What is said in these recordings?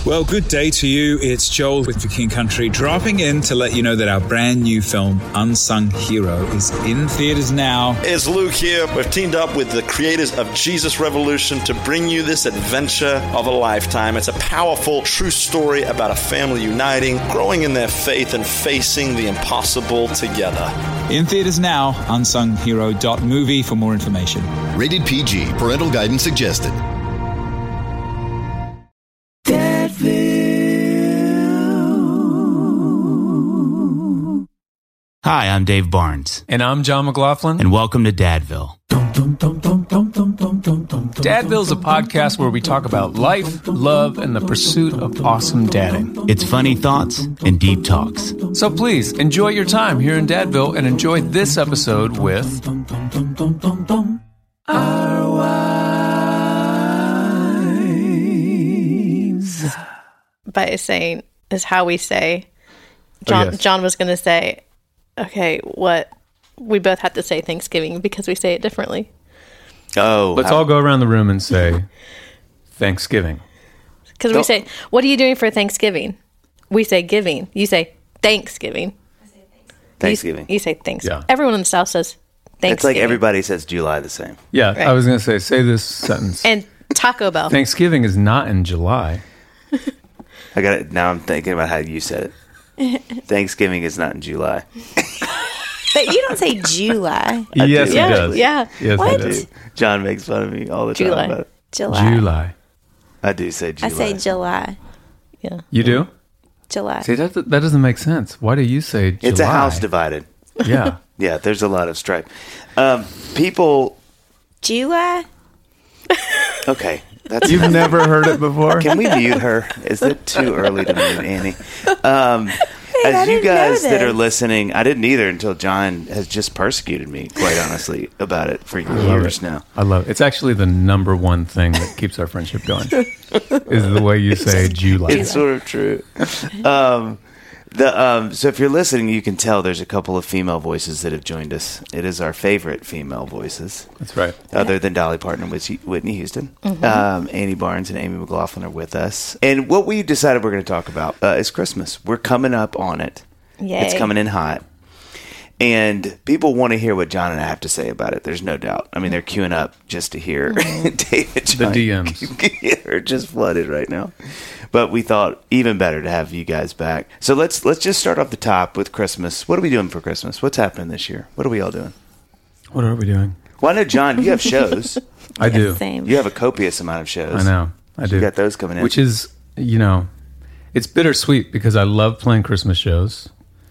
Well, good day to you. It's Joel with The King Country, dropping in to let you know that our brand new film, Unsung Hero, is in theaters now. It's Luke here. We've teamed up with the creators of Jesus Revolution to bring you this adventure of a lifetime. It's a powerful, true story about a family uniting, growing in their faith, and facing the impossible together. In theaters now, unsunghero.movie for more information. Rated PG. Parental guidance suggested. Hi, I'm Dave Barnes. And I'm John McLaughlin. And welcome to Dadville. Dadville's a podcast where we talk about life, love, and the pursuit of awesome dadding. It's funny thoughts and deep talks. So please, enjoy your time here in Dadville and enjoy this episode with... Our wives. By saying is how we say. John, yes. John was going to say... Okay, what we both have to say Thanksgiving because we say it differently. Oh, let's all go around the room and say Thanksgiving. Because we say, "What are you doing for Thanksgiving?" We say giving. You say Thanksgiving. I say Thanksgiving. You say Thanksgiving. Yeah. Everyone in the South says Thanksgiving. It's like everybody says July the same. Yeah, Right. I was going to say this sentence. And Taco Bell. Thanksgiving is not in July. I got it. Now I'm thinking about how you said it. Thanksgiving is not in July. But you don't say July. Yes, do. he does. Yeah. Yes, What? he does. John makes fun of me all the time July. about it. July. I do say July. I say July. Yeah. You do? July. See, that doesn't make sense. Why do you say July? It's a house divided. Yeah. Yeah, there's a lot of strife. People... July? Okay. That's You've never heard it before? Can we mute her? Is it too early to mute Annie? I As you didn't know guys that are this. listening, I didn't either until John has just persecuted me, quite honestly, about it for years now. I love it. It's actually the number one thing that keeps our friendship going is the way you say July. It's sort of true. So if you're listening, you can tell there's a couple of female voices that have joined us. It is our favorite female voices. That's right. Other than Dolly Parton and Whitney Houston. Annie Barnes and Amy McLaughlin are with us. And what we decided we're going to talk about is Christmas. We're coming up on it. Yay. It's coming in hot. And people want to hear what John and I have to say about it. There's no doubt. I mean, they're queuing up just to hear David. The DMs. They're just flooded right now. But we thought even better to have you guys back. So let's just start off the top with Christmas. What are we doing for Christmas? What's happening this year? What are we all doing? What are we doing? Well, I know, John, you have shows. I do. Same. You have a copious amount of shows. I know. I do. You got those coming in. Which is, it's bittersweet because I love playing Christmas shows.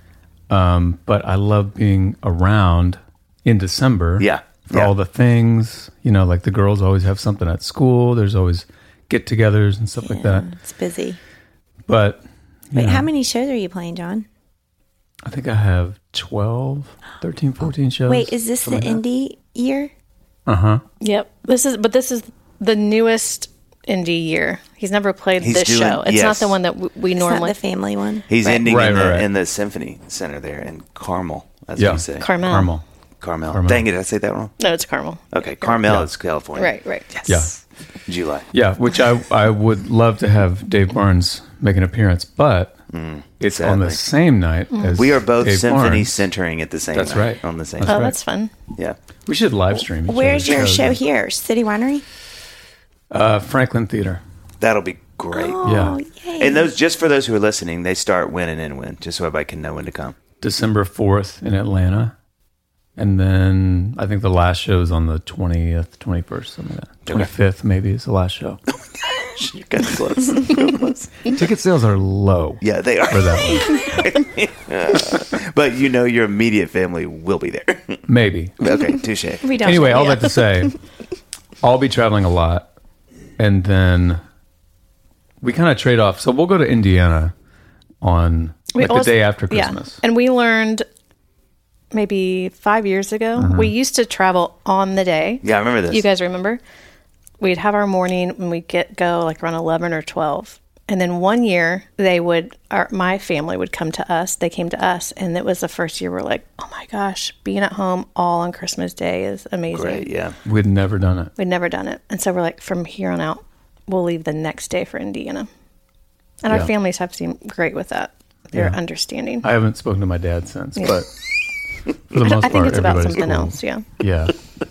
But I love being around in December. Yeah. For all the things, like the girls always have something at school. There's always get-togethers and stuff like that. It's busy. But Wait, how many shows are you playing, John? I think I have 13, 14 shows. Wait, is this the indie year? Uh-huh. Yep. This is the newest indie year. He's never played this show. It's not the one that we It's normally. not the family one. He's ending Right, in, right. in the Symphony Center there in Carmel. That's Yeah. what you say. Carmel. Carmel. Dang it, did I say that wrong? No, it's Carmel. Okay, Carmel is California. Right. Yes. Yeah. July. Yeah, which I would love to have Dave Barnes make an appearance, but it's on the sadly. same night as We are both Dave Symphony Barnes. centering at the same That's night. right. On the same That's Oh, right. that's fun. Yeah. We should live stream. each Where's your other's show shows. here? City Winery? Franklin Theater. That'll be great. Oh, Yeah. yay. And those, just for those who are listening, they start when and end when, just so everybody can know when to come. December 4th in Atlanta. And then I think the last show is on the 20th, 21st, something like that. 25th maybe is the last show. You're kind of close. Real close. Ticket sales are low Yeah, they are. for that one. But your immediate family will be there. Maybe. Okay, touche. We don't Anyway, know all yet. that to say, I'll be traveling a lot. And then we kind of trade off. So we'll go to Indiana on the day after Christmas. Yeah. And we learned maybe 5 years ago, we used to travel on the day. Yeah, I remember this. You guys remember? We'd have our morning when we go like around 11 or 12. And then one year my family would come to us. They came to us, and it was the first year we're like, oh my gosh, being at home all on Christmas Day is amazing. Great, yeah. We'd never done it. We'd never done it. And so we're like, from here on out, we'll leave the next day for Indiana. And our Yeah. families have seemed great with that. They're Yeah. understanding. I haven't spoken to my dad since, but for the most I think part, it's about everybody's something cool. else, yeah. Yeah.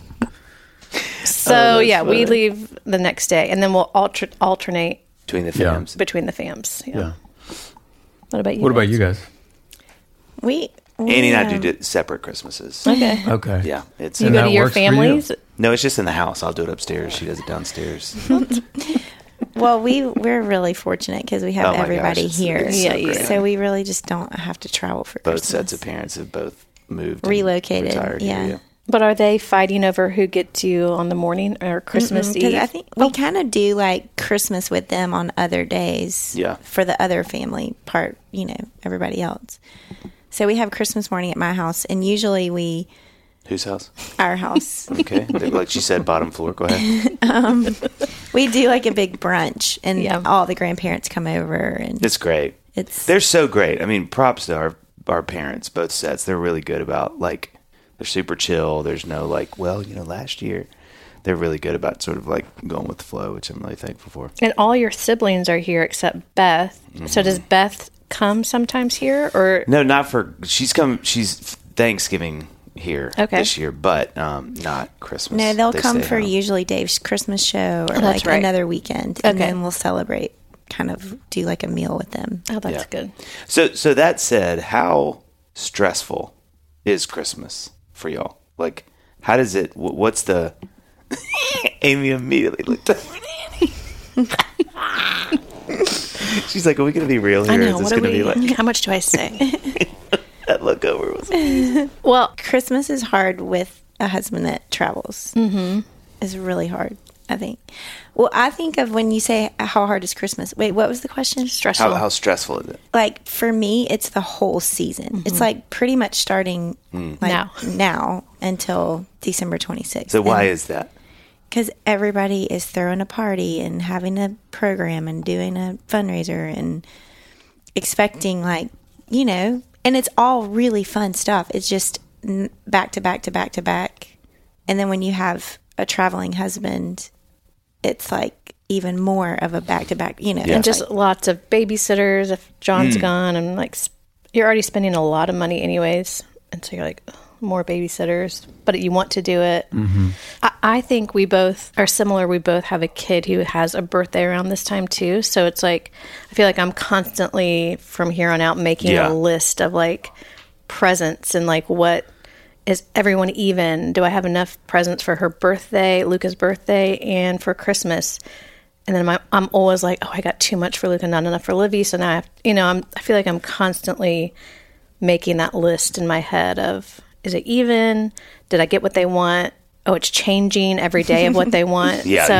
So, we leave the next day, and then we'll alternate Between the Yeah. fams. between the fams. Yeah. Yeah. What about you? What about guys? you guys? We Annie and I do separate Christmases. Okay. Okay. Yeah. It's You And go that to your works for you? families? No, it's just in the house. I'll do it upstairs. She does it downstairs. Well, we're really fortunate because we have Oh my gosh, everybody it's- here. it's so great. So we really just don't have to travel for Both Christmas. sets of parents have both moved, and Relocated, retired yeah. here, But are they fighting over who gets you on the morning or Christmas Because Eve? I think we kind of do like Christmas with them on other days. Yeah. For the other family part, everybody else. So we have Christmas morning at my house, and usually Whose house? our house, Okay. Like she said, bottom floor. Go ahead. we do like a big brunch, and Yeah. all the grandparents come over, and It's great. They're so great. I mean, props to our parents, both sets. They're really good about, like, they're super chill. There's no, like, last year. They're really good about sort of, like, going with the flow, which I'm really thankful for. And all your siblings are here except Beth. So does Beth come sometimes here, or No, not for, she's Thanksgiving here Okay. this year, but not Christmas. no, they'll They come stay for home. usually Dave's Christmas show or that's like right. another weekend, and Okay. then we'll celebrate, kind of do like a meal with them. oh, that's Yeah. good. So that said, how stressful is Christmas for y'all? Like, how does it? What's the? Amy immediately looked at me. She's like, "Are we going to be real here? I know. Is this What are going to we? be like How much do I say? that look over?" Was Well, Christmas is hard with a husband that travels. Mm-hmm. It's really hard, I think. Well, I think of when you say how hard is Christmas. Wait, what was the question? stressful. how stressful is it? Like for me, it's the whole season. It's like pretty much starting like now until December 26th. So why is that? Because everybody is throwing a party and having a program and doing a fundraiser and expecting, like, and it's all really fun stuff. It's just back to back to back to back. And then when you have a traveling husband, it's like even more of a back to back, and just lots of babysitters if John's gone, and like you're already spending a lot of money anyways, and so you're like, ugh, more babysitters, but you want to do it. I think we both are similar. We both have a kid who has a birthday around this time too, so it's like I feel like I'm constantly from here on out making a list of like presents and like, what is everyone even? Do I have enough presents for her birthday, Luca's birthday, and for Christmas? And then I'm always like, oh, I got too much for Luca, not enough for Livy. So now I have, I feel like I'm constantly making that list in my head of, is it even? Did I get what they want? Oh, it's changing every day of what they want.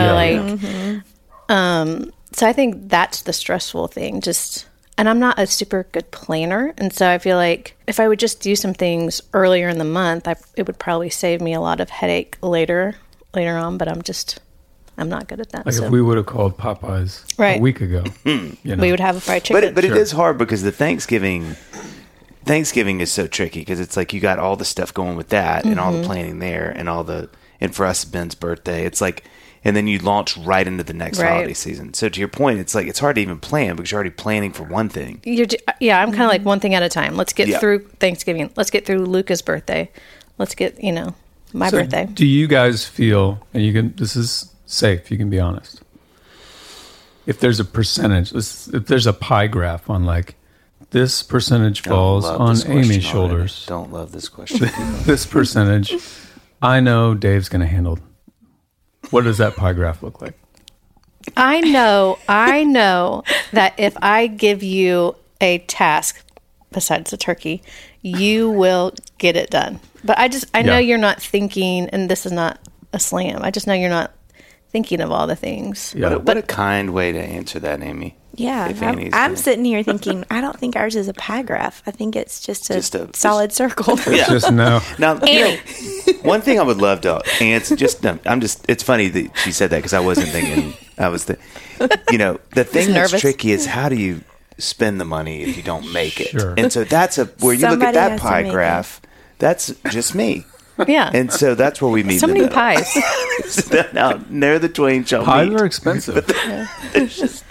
So I think that's the stressful thing. And I'm not a super good planner. And so I feel like if I would just do some things earlier in the month, it would probably save me a lot of headache later on. But I'm not good at that. Like so if we would have called Popeyes Right. a week ago, we would have a fried chicken. But Sure. it is hard because the Thanksgiving is so tricky because it's like you got all the stuff going with that and all the planning there and for us Ben's birthday, it's like, and then you launch right into the next Right. holiday season. So to your point, it's like it's hard to even plan because you're already planning for one thing. I'm kind of like one thing at a time. Let's get Yeah. through Thanksgiving. Let's get through Luca's birthday. Let's get, my So birthday. Do you guys feel, and this is safe, you can be honest, if there's a percentage, if there's a pie graph on like, this percentage falls Don't love on this question Amy's already. shoulders, Don't love this question. this percentage, I know Dave's going to handle. What does that pie graph look like? I know that if I give you a task besides the turkey, you will get it done. But I know you're not thinking, and this is not a slam. I just know you're not thinking of all the things. Yeah. What a kind way to answer that, Amy. Yeah, If Annie's I'm gonna- sitting here thinking, I don't think ours is a pie graph. I think it's just a just- solid circle. Yeah. Just no. Now, one thing I would love to answer, it's funny that she said that because I wasn't thinking, the thing that's nervous. tricky is how do you spend the money if you don't make it? Sure. And so that's where you look Somebody at that has to pie make graph, that's just me. Yeah. And so that's where we meet. So in the many middle. pies. Now, near the twain shall Pies meet. are expensive. There's just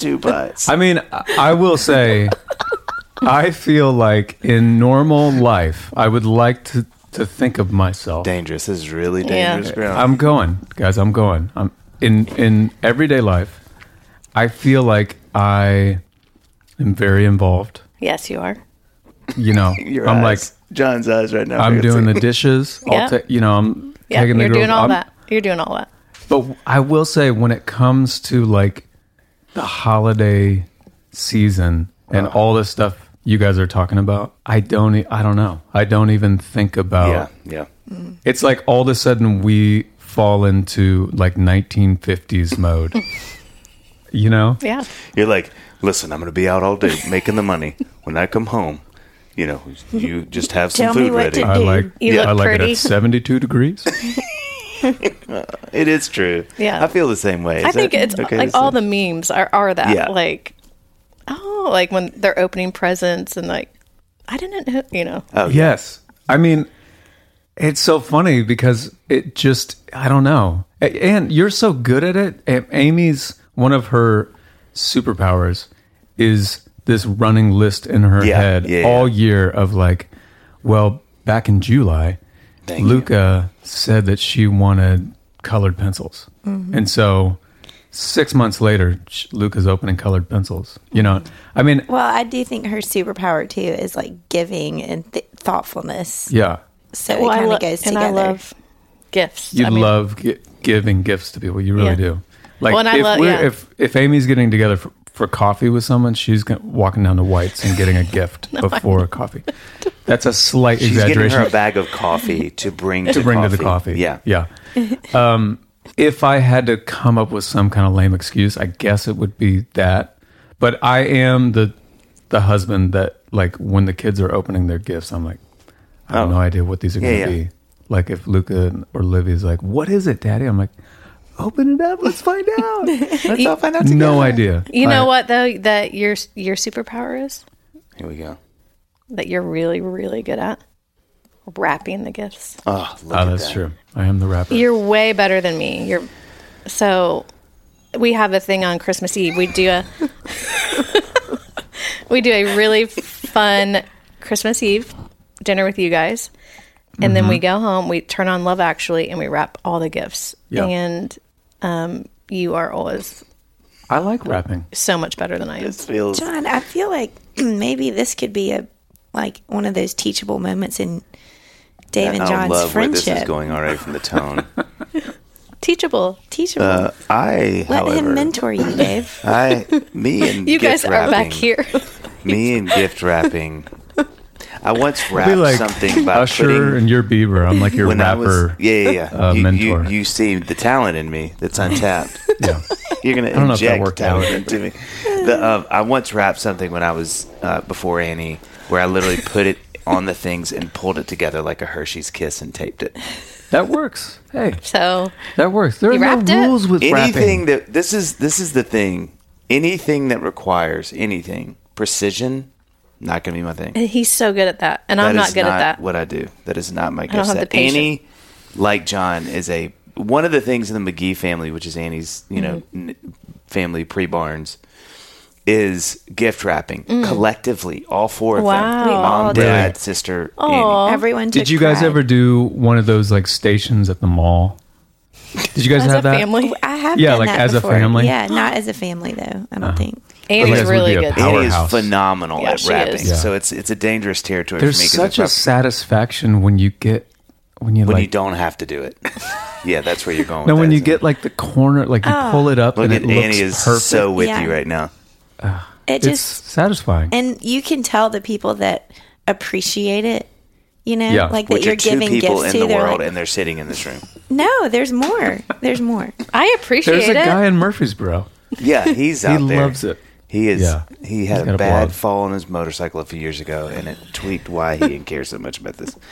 2 bites. I mean, I will say, I feel like in normal life, I would like to think of myself. Dangerous. This is really dangerous ground. I'm going, guys. I'm going. I'm in everyday life. I feel like I am very involved. Yes, you are. You know, Your I'm eyes. John's eyes right now. I'm doing the dishes. Yeah. I'm Yeah, taking the you're girls. doing all that. You're doing all that. But I will say, when it comes to like the holiday season and all this stuff you guys are talking about, I don't know. I don't even think about. Yeah. It's like all of a sudden we fall into like 1950s mode. You know? Yeah. You're like, listen, I'm going to be out all day making the money. When I come home, you know, you just have some Tell me food what ready. to I do. like You look I like pretty. it at 72 degrees. It is true. Yeah. I feel the same way. I Is think that it's okay like to all say? the memes are that. Yeah. Like, like when they're opening presents and like, I didn't know, you know. Oh, yeah. Yes. I mean, it's so funny because it just, I don't know. And you're so good at it. Amy's, one of her superpowers is this running list in her Yeah, head yeah, all yeah. year of like, well, back in July, Thank Luca said that she wanted colored pencils. Mm-hmm. And so 6 months later, Luca's opening colored pencils. You know, I mean, Well, I do think her superpower too is like giving and thoughtfulness. yeah. So Well, it kind lo- of goes and together. I love gifts. You I mean, love giving gifts to people. You really Yeah. do. Like Well, and I if love- we're yeah. if Amy's getting together for coffee with someone, she's walking down to White's and getting a gift before coffee. That's a slight She's getting exaggeration her a bag of coffee to bring to bring to the coffee. Yeah. yeah. If I had to come up with some kind of lame excuse, I guess it would be that. But I am the husband that, like, when the kids are opening their gifts, I'm like, I have no idea what these are going to Yeah. be. Like if Luca or Livy's like, "What is it, Daddy?" I'm like, "Open it up. Let's find out." Let's all find out together. No idea. You know what though? That your superpower is Here we go. that you're really, really good at wrapping the gifts. Oh, look Oh, at that's that. true. I am the rapper. You're way better than me. So we have a thing on Christmas Eve. We do a really fun Christmas Eve dinner with you guys. And then we go home, we turn on Love Actually, and we wrap all the gifts. Yeah. And you are always I like rapping. so much better than I am. This feels. John, I feel like maybe this could be one of those teachable moments in Dave and I John's love where friendship. this is going already from the tone. Teachable. Teachable. I, Let however, him mentor you, Dave. me and You gift guys are wrapping, back here. Me and gift wrapping. I once Be wrapped like something by Usher putting. and your Bieber. I'm like your When I was, rapper. yeah. mentor. You see the talent in me that's untapped. Yeah. You're going to don't know if that inject worked out. talent into me. I once wrapped something when I was before Annie, where I literally put it on the things and pulled it together like a Hershey's Kiss and taped it. That works. Hey, So that works. There are You no wrapped it? rules with Anything rapping. that this is the thing. Anything that requires anything precision, not going to be my thing. he's so good at that. And I'm That not is good at that. What I do. That is not my don't gift have the set. patience. Annie, like John, is one of the things in the McGee family, which is Annie's, family pre-Barnes, is gift wrapping collectively. All four of them: Wow. We all mom, do. dad, Really? sister, Aw. Annie. Everyone Did took you guys pride. ever do one of those like stations at the mall? Did you guys As have a that? family. I have Yeah, done like that as a before. family? Yeah, not as a family though. I don't think. Annie's You guys would really be a good. power- Annie is Powerhouse. phenomenal Yeah, at she rapping. is. Yeah. So it's a dangerous territory There's for me. 'cause such a it's satisfaction when you when you like don't have to do it. Yeah, that's where you're going. no with when that, you isn't get it? like the corner, like you pull it up Look and at it looks Annie is perfect. so with Yeah. you right now. It It's just satisfying. and you can tell the people that appreciate it. You know, Yeah. like that Which you're are two giving people gifts in to. the They're world, like, and they're sitting in this room. no, there's more. There's more. I appreciate There's a it. guy in Murfreesboro. Yeah, he's He out there. loves it. He is. Yeah. He He's had got a a bad blog. fall on his motorcycle a few years ago, and it tweaked why he didn't care so much about this.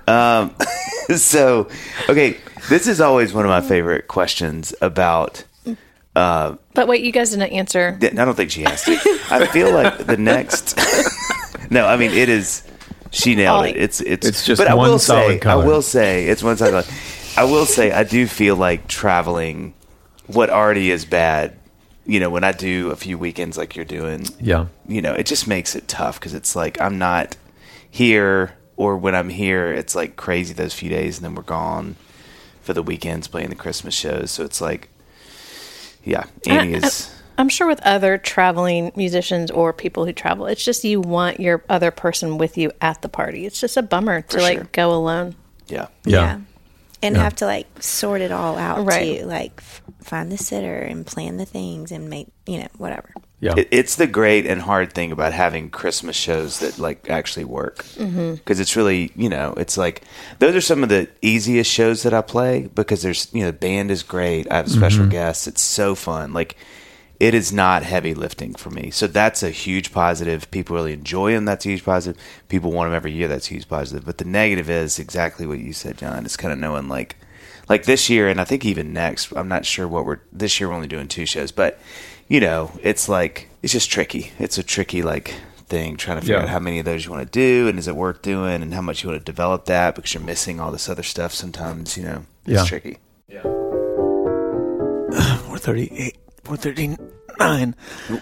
So, okay, this is always one of my favorite questions about. But wait, you guys didn't answer. I don't think she asked it. I feel like the next. No, I mean it is. She nailed it. It's just But I one will solid say, color. I will say it's one solid color. I will say I do feel like traveling. What already is bad when I do a few weekends like you're doing, it just makes it tough because it's like I'm not here, or when I'm here, it's like crazy those few days, and then we're gone for the weekends playing the Christmas shows. So it's like, Annie is... I'm sure with other traveling musicians or people who travel, it's just you want your other person with you at the party. It's just a bummer to go alone. Yeah. And have to sort it all out right. too. Find the sitter and plan the things and make, whatever. Yeah. It's the great and hard thing about having Christmas shows that actually work. Because it's really, it's like, those are some of the easiest shows that I play because there's, the band is great. I have special guests. It's so fun. It is not heavy lifting for me. So that's a huge positive. People really enjoy them. That's a huge positive. People want them every year. That's a huge positive. But the negative is exactly what you said, John. It's kind of knowing like this year, and I think even next, I'm not sure this year we're only doing 2 shows. But, it's it's just tricky. It's a tricky thing, trying to figure out how many of those you want to do, and is it worth doing, and how much you want to develop that because you're missing all this other stuff sometimes, It's tricky. Yeah. 438. 439,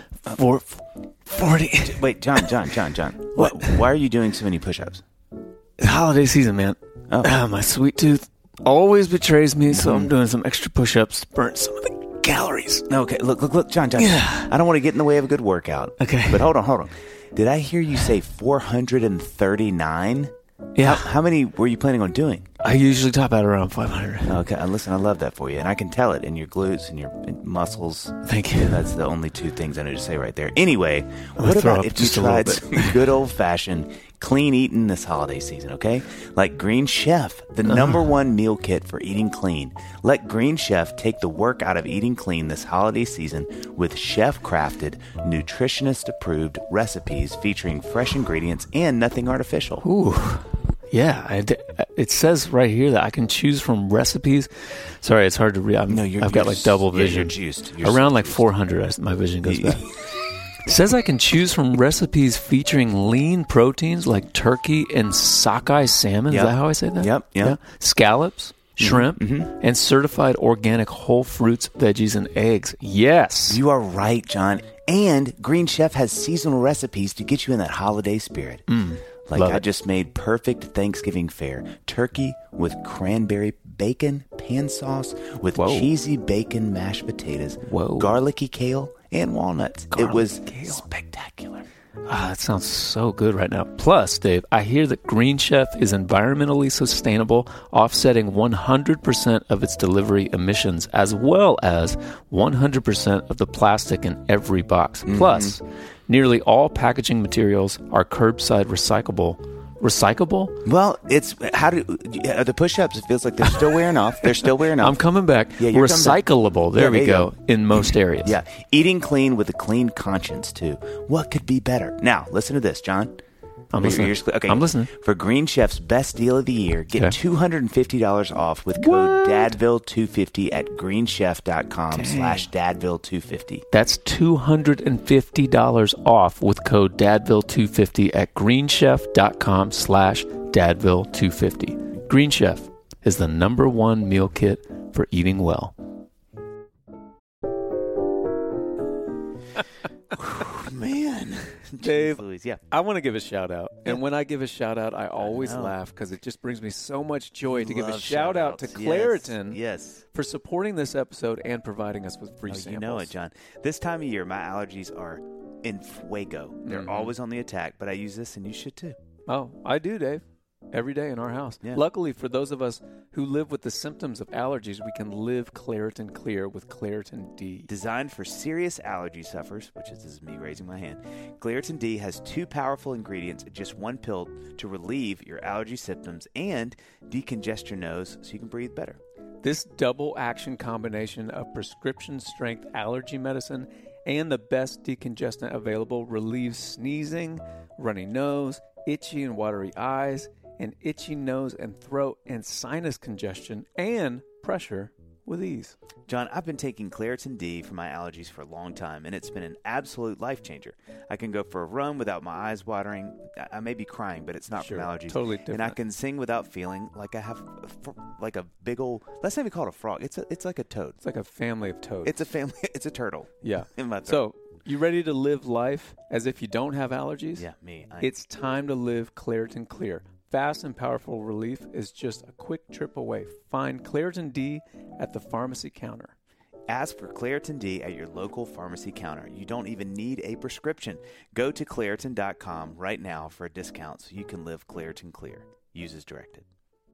440. Wait, John. What? Why are you doing so many push-ups? It's holiday season, man. Oh. My sweet tooth always betrays me, so I'm doing some extra push-ups to burn some of the calories. Okay, look, John. Yeah. I don't want to get in the way of a good workout. Okay. But hold on. Did I hear you say 439? Yeah. How many were you planning on doing? I usually top out around 500. Okay, listen, I love that for you, and I can tell it in your glutes and your muscles. Thank you. That's the only 2 things I need to say right there. Anyway, what about if you tried some good old-fashioned clean eating this holiday season, okay? Like Green Chef, the number 1 meal kit for eating clean. Let Green Chef take the work out of eating clean this holiday season with chef-crafted, nutritionist-approved recipes featuring fresh ingredients and nothing artificial. Ooh. Yeah, it says right here that I can choose from recipes. Sorry, it's hard to read. I've got double vision. You're juiced. Around 400, my vision goes back. It says I can choose from recipes featuring lean proteins like turkey and sockeye salmon. Yep. Is that how I say that? Yep. Yeah. Scallops, shrimp, and certified organic whole fruits, veggies, and eggs. Yes. You are right, John. And Green Chef has seasonal recipes to get you in that holiday spirit. I just made perfect Thanksgiving fare. Turkey with cranberry bacon pan sauce with cheesy bacon mashed potatoes, garlicky kale, and walnuts. It was spectacular. That sounds so good right now. Plus, Dave, I hear that Green Chef is environmentally sustainable, offsetting 100% of its delivery emissions, as well as 100% of the plastic in every box. Plus, nearly all packaging materials are curbside recyclable. Recyclable? Well, it's the push-ups, it feels like they're still wearing off. I'm coming back. Yeah, recyclable. There we go. In most areas. Yeah. Eating clean with a clean conscience, too. What could be better? Now, listen to this, John. I'm listening. Okay. I'm listening. For Green Chef's best deal of the year, get $250 off with code DADVILLE250 at greenchef.com/DADVILLE250. That's $250 off with code DADVILLE250 at greenchef.com/DADVILLE250. Green Chef is the number 1 meal kit for eating well. Man. Dave, Louise, yeah. I want to give a shout out. And when I give a shout out, I always laugh because it just brings me so much joy to give a shout out to Claritin for supporting this episode and providing us with free samples. You know it, John. This time of year, my allergies are in fuego. They're always on the attack, but I use this and you should too. Oh, I do, Dave. Every day in our house. Yeah. Luckily, for those of us who live with the symptoms of allergies, we can live Claritin Clear with Claritin D. Designed for serious allergy sufferers, which is me raising my hand, Claritin D has 2 powerful ingredients in just 1 pill to relieve your allergy symptoms and decongest your nose so you can breathe better. This double action combination of prescription strength allergy medicine and the best decongestant available relieves sneezing, runny nose, itchy and watery eyes, and itchy nose and throat and sinus congestion and pressure with ease. John, I've been taking Claritin D for my allergies for a long time, and it's been an absolute life changer. I can go for a run without my eyes watering. I may be crying, but it's not from allergies. Totally different. And I can sing without feeling like I have like a big old. Let's not even call it a frog. It's like a toad. It's like a family of toads. It's a family. It's a turtle. Yeah. In my throat. So, you ready to live life as if you don't have allergies? Yeah, me. It's time to live Claritin Clear. Fast and powerful relief is just a quick trip away. Find Claritin D at the pharmacy counter. Ask for Claritin D at your local pharmacy counter. You don't even need a prescription. Go to Claritin.com right now for a discount so you can live Claritin Clear. Use as directed.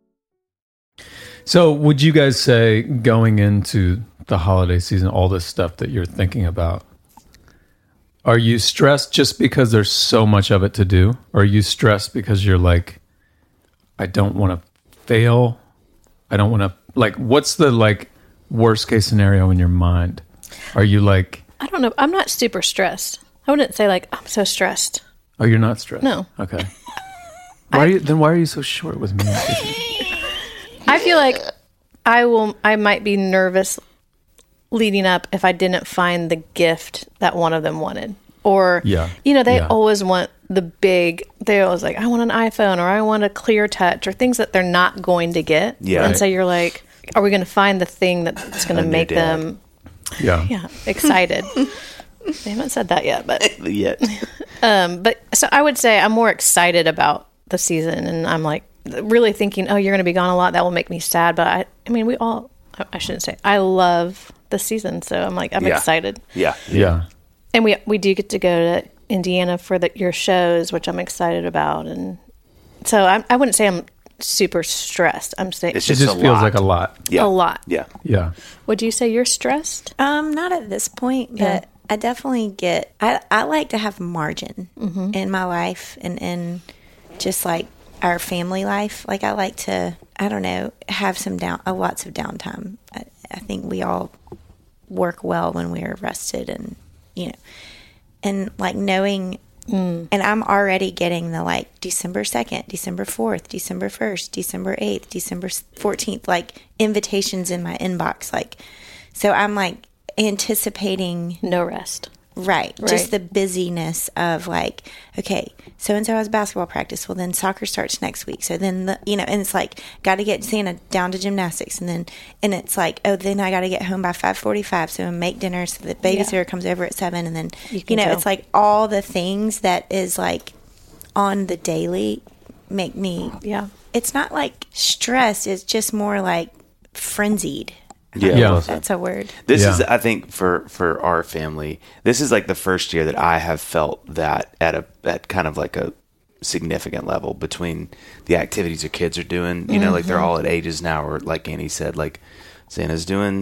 So would you guys say, going into the holiday season, all this stuff that you're thinking about, are you stressed just because there's so much of it to do? Or are you stressed because you're like, I don't want to fail? I don't want to, like, what's the, like, worst case scenario in your mind? Are you like, I don't know. I'm not super stressed. I wouldn't say like I'm so stressed. oh, you're not stressed? No. Okay. Why are you so short with me? I feel like I might be nervous leading up if I didn't find the gift that one of them wanted. Or, they always want they always like, I want an iPhone, or I want a Clear Touch, or things that they're not going to get. Yeah. And so you're like, are we going to find the thing that's going to make them excited? They haven't said that yet, but but so I would say I'm more excited about the season, and I'm like really thinking, oh, you're going to be gone a lot. That will make me sad. But I mean, I shouldn't say, I love the season. So I'm like, I'm excited. Yeah. Yeah. And we do get to go to Indiana for your shows, which I'm excited about. And so I wouldn't say I'm super stressed. I'm saying it just feels like a lot. Yeah. A lot. Yeah. Yeah. Would you say you're stressed? Not at this point, but I definitely I like to have margin in my life and just like our family life. Like I like to, I don't know, have some lots of downtime. I think we all work well when we're rested and, and like knowing, and I'm already getting the like December 2nd, December 4th, December 1st, December 8th, December 14th, like invitations in my inbox. Like, so I'm like anticipating no rest. Right. Just the busyness of like, okay, so-and-so has basketball practice. Well, then soccer starts next week. So then, and it's like, got to get Santa down to gymnastics. And it's like, oh, then I got to get home by 5:45. So make dinner so the babysitter comes over at 7. And then, it's like all the things that is like on the daily make me, it's not like stress. It's just more like frenzied. Yeah. That's a word. This is, I think, for our family, this is like the first year that I have felt that at kind of like a significant level between the activities your kids are doing. Like they're all at ages now where, like Annie said, like Santa's doing,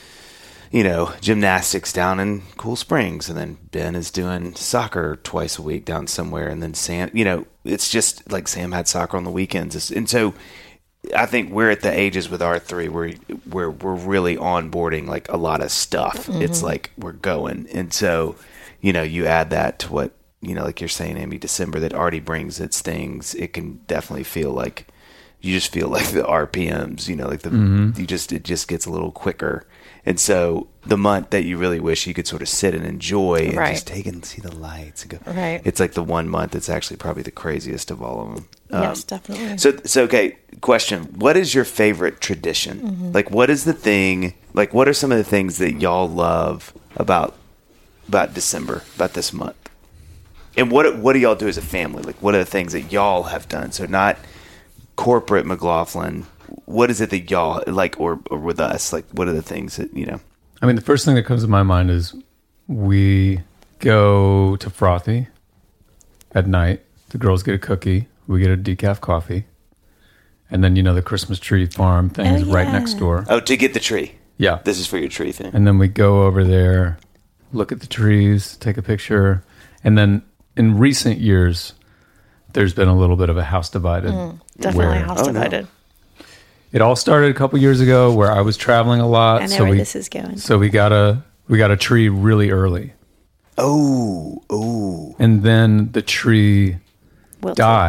gymnastics down in Cool Springs, and then Ben is doing soccer twice a week down somewhere, and then Sam, it's just like Sam had soccer on the weekends, and so I think we're at the ages with our three where we're really onboarding like a lot of stuff. It's like we're going. And so, you add that to what, like you're saying, Amy, December, that already brings its things. It can definitely feel like you just feel like the RPMs, like it just gets a little quicker. And so the month that you really wish you could sort of sit and enjoy and just take and see the lights and go. Right. It's like the one month that's actually probably the craziest of all of them. Yes, definitely. So okay, question. What is your favorite tradition? Like, what is the thing, like, what are some of the things that y'all love about December, about this month? And what do y'all do as a family? Like, what are the things that y'all have done? So not corporate McLaughlin. What is it that y'all like, or with us? Like, what are the things that, I mean, the first thing that comes to my mind is we go to Frothy at night. The girls get a cookie. We get a decaf coffee. And then, the Christmas tree farm thing is right next door. Oh, to get the tree. Yeah. This is for your tree thing. And then we go over there, look at the trees, take a picture. And then in recent years, there's been a little bit of a house divided. Definitely house divided. No. It all started a couple years ago where I was traveling a lot. I know where this is going. So we got a tree really early. Oh. And then the tree died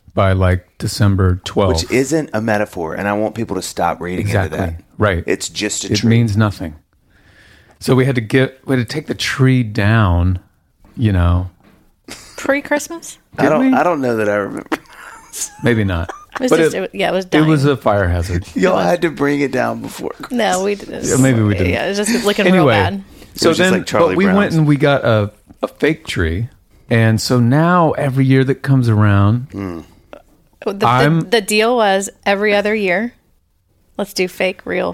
by like December 12th. Which isn't a metaphor, and I want people to stop reading into that. Right. It's just a It tree. means nothing. So we had to take the tree down, you know. Pre-Christmas? I don't know that I remember. Maybe not. It was it was It dying. was a fire hazard. Y'all had to bring it down before Christmas. No, we didn't. Yeah, maybe we didn't. Yeah, it was just looking real Anyway, bad. so was just then like Charlie but we went Brown's. and we got a fake tree. And so now every year that comes around, The deal was every other year, let's do fake, real,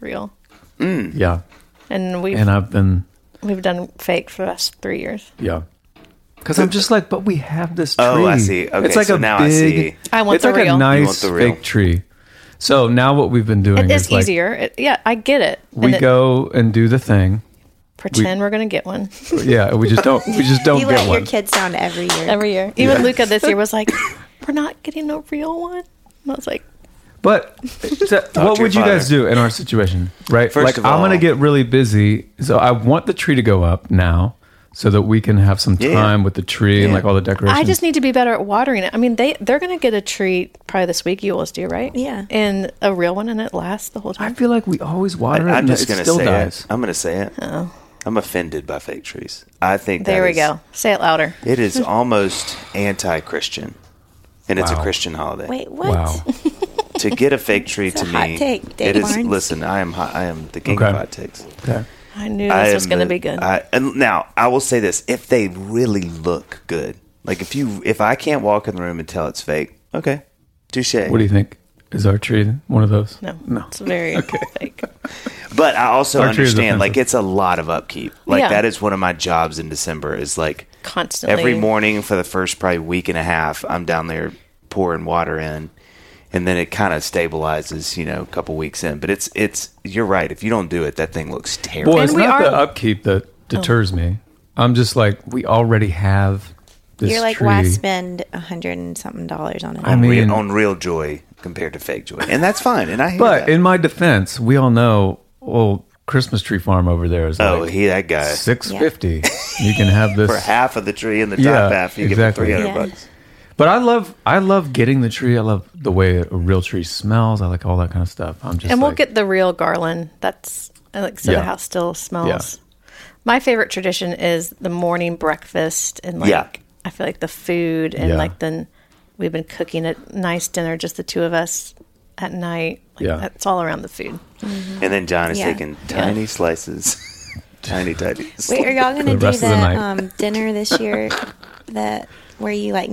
yeah. and And we've done fake for the last 3 years. yeah. Because I'm just like, but we have this tree. Oh, I see. Okay, it's like so a now big, I see. I want it's the like real. a You want nice the real. fake tree. So now what we've been doing It is is like, easier. Yeah, I get it. we And it- go and do the thing. pretend we're gonna get one Yeah, we just don't You get let your one. kids down every year. every year. Even Luca this year was like, "We're not getting a real one." And I was like, But what to would you your guys do in our situation, right? First like, of I'm all- going to get really busy, so I want the tree to go up now, so that we can have some Yeah. time with the tree and Yeah. like all the decorations. I just need to be better at watering it. I mean, they're gonna get a tree probably this week. You always do, right? Yeah. And a real one, and it lasts the whole I time. feel like we always water it, I'm and just it going to still say dies. it. I'm going to say it. I'm offended by fake trees. I think There that we is- go. Say it louder. It is almost anti-Christian, and it's a Wow. Christian holiday. Wait, what? Wow. To get a fake tree It's to a hot me, take, Dave it is. Barnes. Listen, I am hot. I am the king Okay. of hot takes. Okay. I knew I this was am gonna the- be good. And now I will say this: if they really look good, like if I can't walk in the room and tell it's fake, okay, touche. What do you think? Is our tree one of those? no, it's very fake. But I also Our tree is understand, like, offensive. it's a lot of upkeep. Like, Yeah. that is one of my jobs in December is, like, Constantly. every morning for the first probably week and a half, I'm down there pouring water in. And then it kind of stabilizes, you know, a couple weeks in. But it's you're right. If you don't do it, that thing looks terrible. Well, And it's we not the are- upkeep that deters me. I'm just like, we already have this You're like, tree. why spend $100 and something on it? I mean- on real joy compared to fake joy. And that's fine. And I hear But that. in my defense, we all know, well, Christmas tree farm over there is Oh, like that guy. $650. You can have this For half of the tree and the top Yeah, half, you exactly. get Yeah. $300. But I love getting the tree. I love the way a real tree smells. I like all that kind of stuff. I'm just And we'll like, get the real garland. That's like so Yeah. the house still smells. Yeah. My favorite tradition is the morning breakfast and like Yeah. I feel like the food and Yeah. like then we've been cooking a nice dinner, just the two of us at night. Like, Yeah. that's all around the food. And then John is Yeah. taking tiny slices. tiny. Wait, are y'all going to the do rest of the night. the dinner this year where you like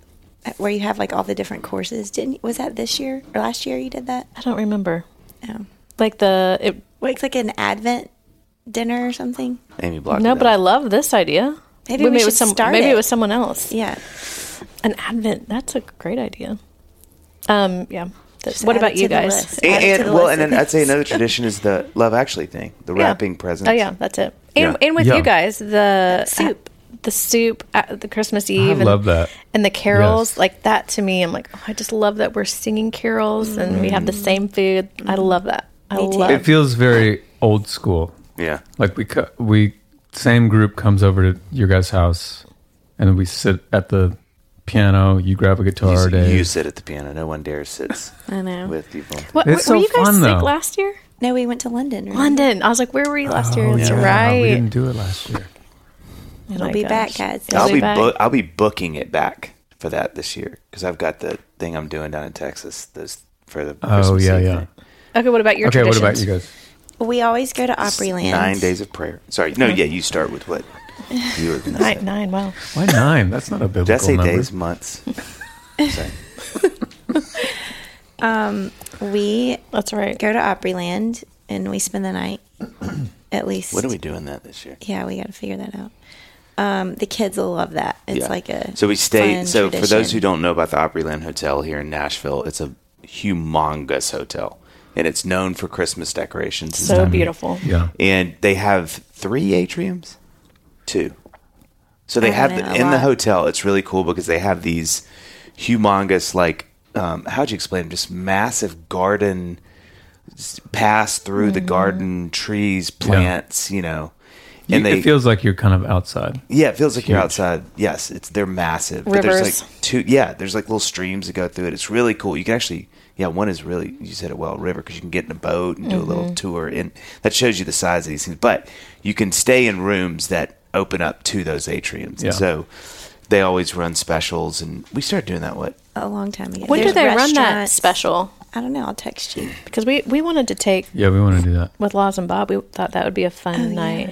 where you have like all the different courses? Was that this year or last year you did that? I don't remember. No. Like Well, it's like an Advent dinner or something. Amy blocked no, it but out. I love this idea. Maybe we it should was start maybe it. it was someone else. Yeah. An Advent. That's a great idea. Yeah. Just What add about it you to the guys? list. Add it to And the well, list and of then I'd say things. another tradition is the Love Actually thing, the Yeah. wrapping presents. Oh yeah, that's it. And, Yeah. and with Yeah. you guys, the soup at the Christmas Eve. love that. And the carols, Yes. like that to me, I'm like, oh, I just love that we're singing carols and we have the same food. I love that. I Me too. love it feels very old school. Yeah. Like we same group comes over to your guys' house, and then we sit at the piano. You grab a guitar, Dave. You sit at the piano. No one dares sits I know. with people. What, It's were so you guys fun, sick though. last year? No, we went to London. remember? London. I was like, where were you last year? Oh, That's yeah. right. We didn't do it last year. Oh It'll my be gosh. back, guys. It'll I'll be back. I'll be booking it back for that this year because I've got the thing I'm doing down in Texas for the Oh Christmas yeah, Eve yeah. thing. Okay, what about your Okay, what traditions? about you guys? We always go to Opryland. 9 days of prayer. Sorry, no, yeah, you start with what you were going to say. Nine, wow. Why 9? That's not a biblical Did I say number. days, months? Sorry. We That's right. go to Opryland and we spend the night at least. When are we doing that this year? Yeah, we got to figure that out. The kids will love that. It's Yeah. like a So we stay. fun So for those tradition. who don't know about the Opryland Hotel here in Nashville, it's a humongous hotel, and it's known for Christmas decorations. and So stuff. beautiful. Yeah. And they have 3 atriums, 2. So they I have don't know, a in the lot. hotel. It's really cool because they have these humongous, like, how'd you explain them? Just massive garden pass through the garden trees, plants, you know. And it feels like you're kind of outside. Yeah, it feels like you're Huge. outside. Yes, they're massive. But Rivers. there's like two. Yeah, there's like little streams that go through it. It's really cool. You can actually, one is really, you said it well, a river, because you can get in a boat and do a little tour, and that shows you the size of these things. But you can stay in rooms that open up to those atriums, Yeah. and so they always run specials. And we started doing that. What? A long time ago. When There's did they run that restaurants- special? I don't know. I'll text you. Because we wanted to take Yeah, we want to do that. with Laws and Bob. We thought that would be a fun night.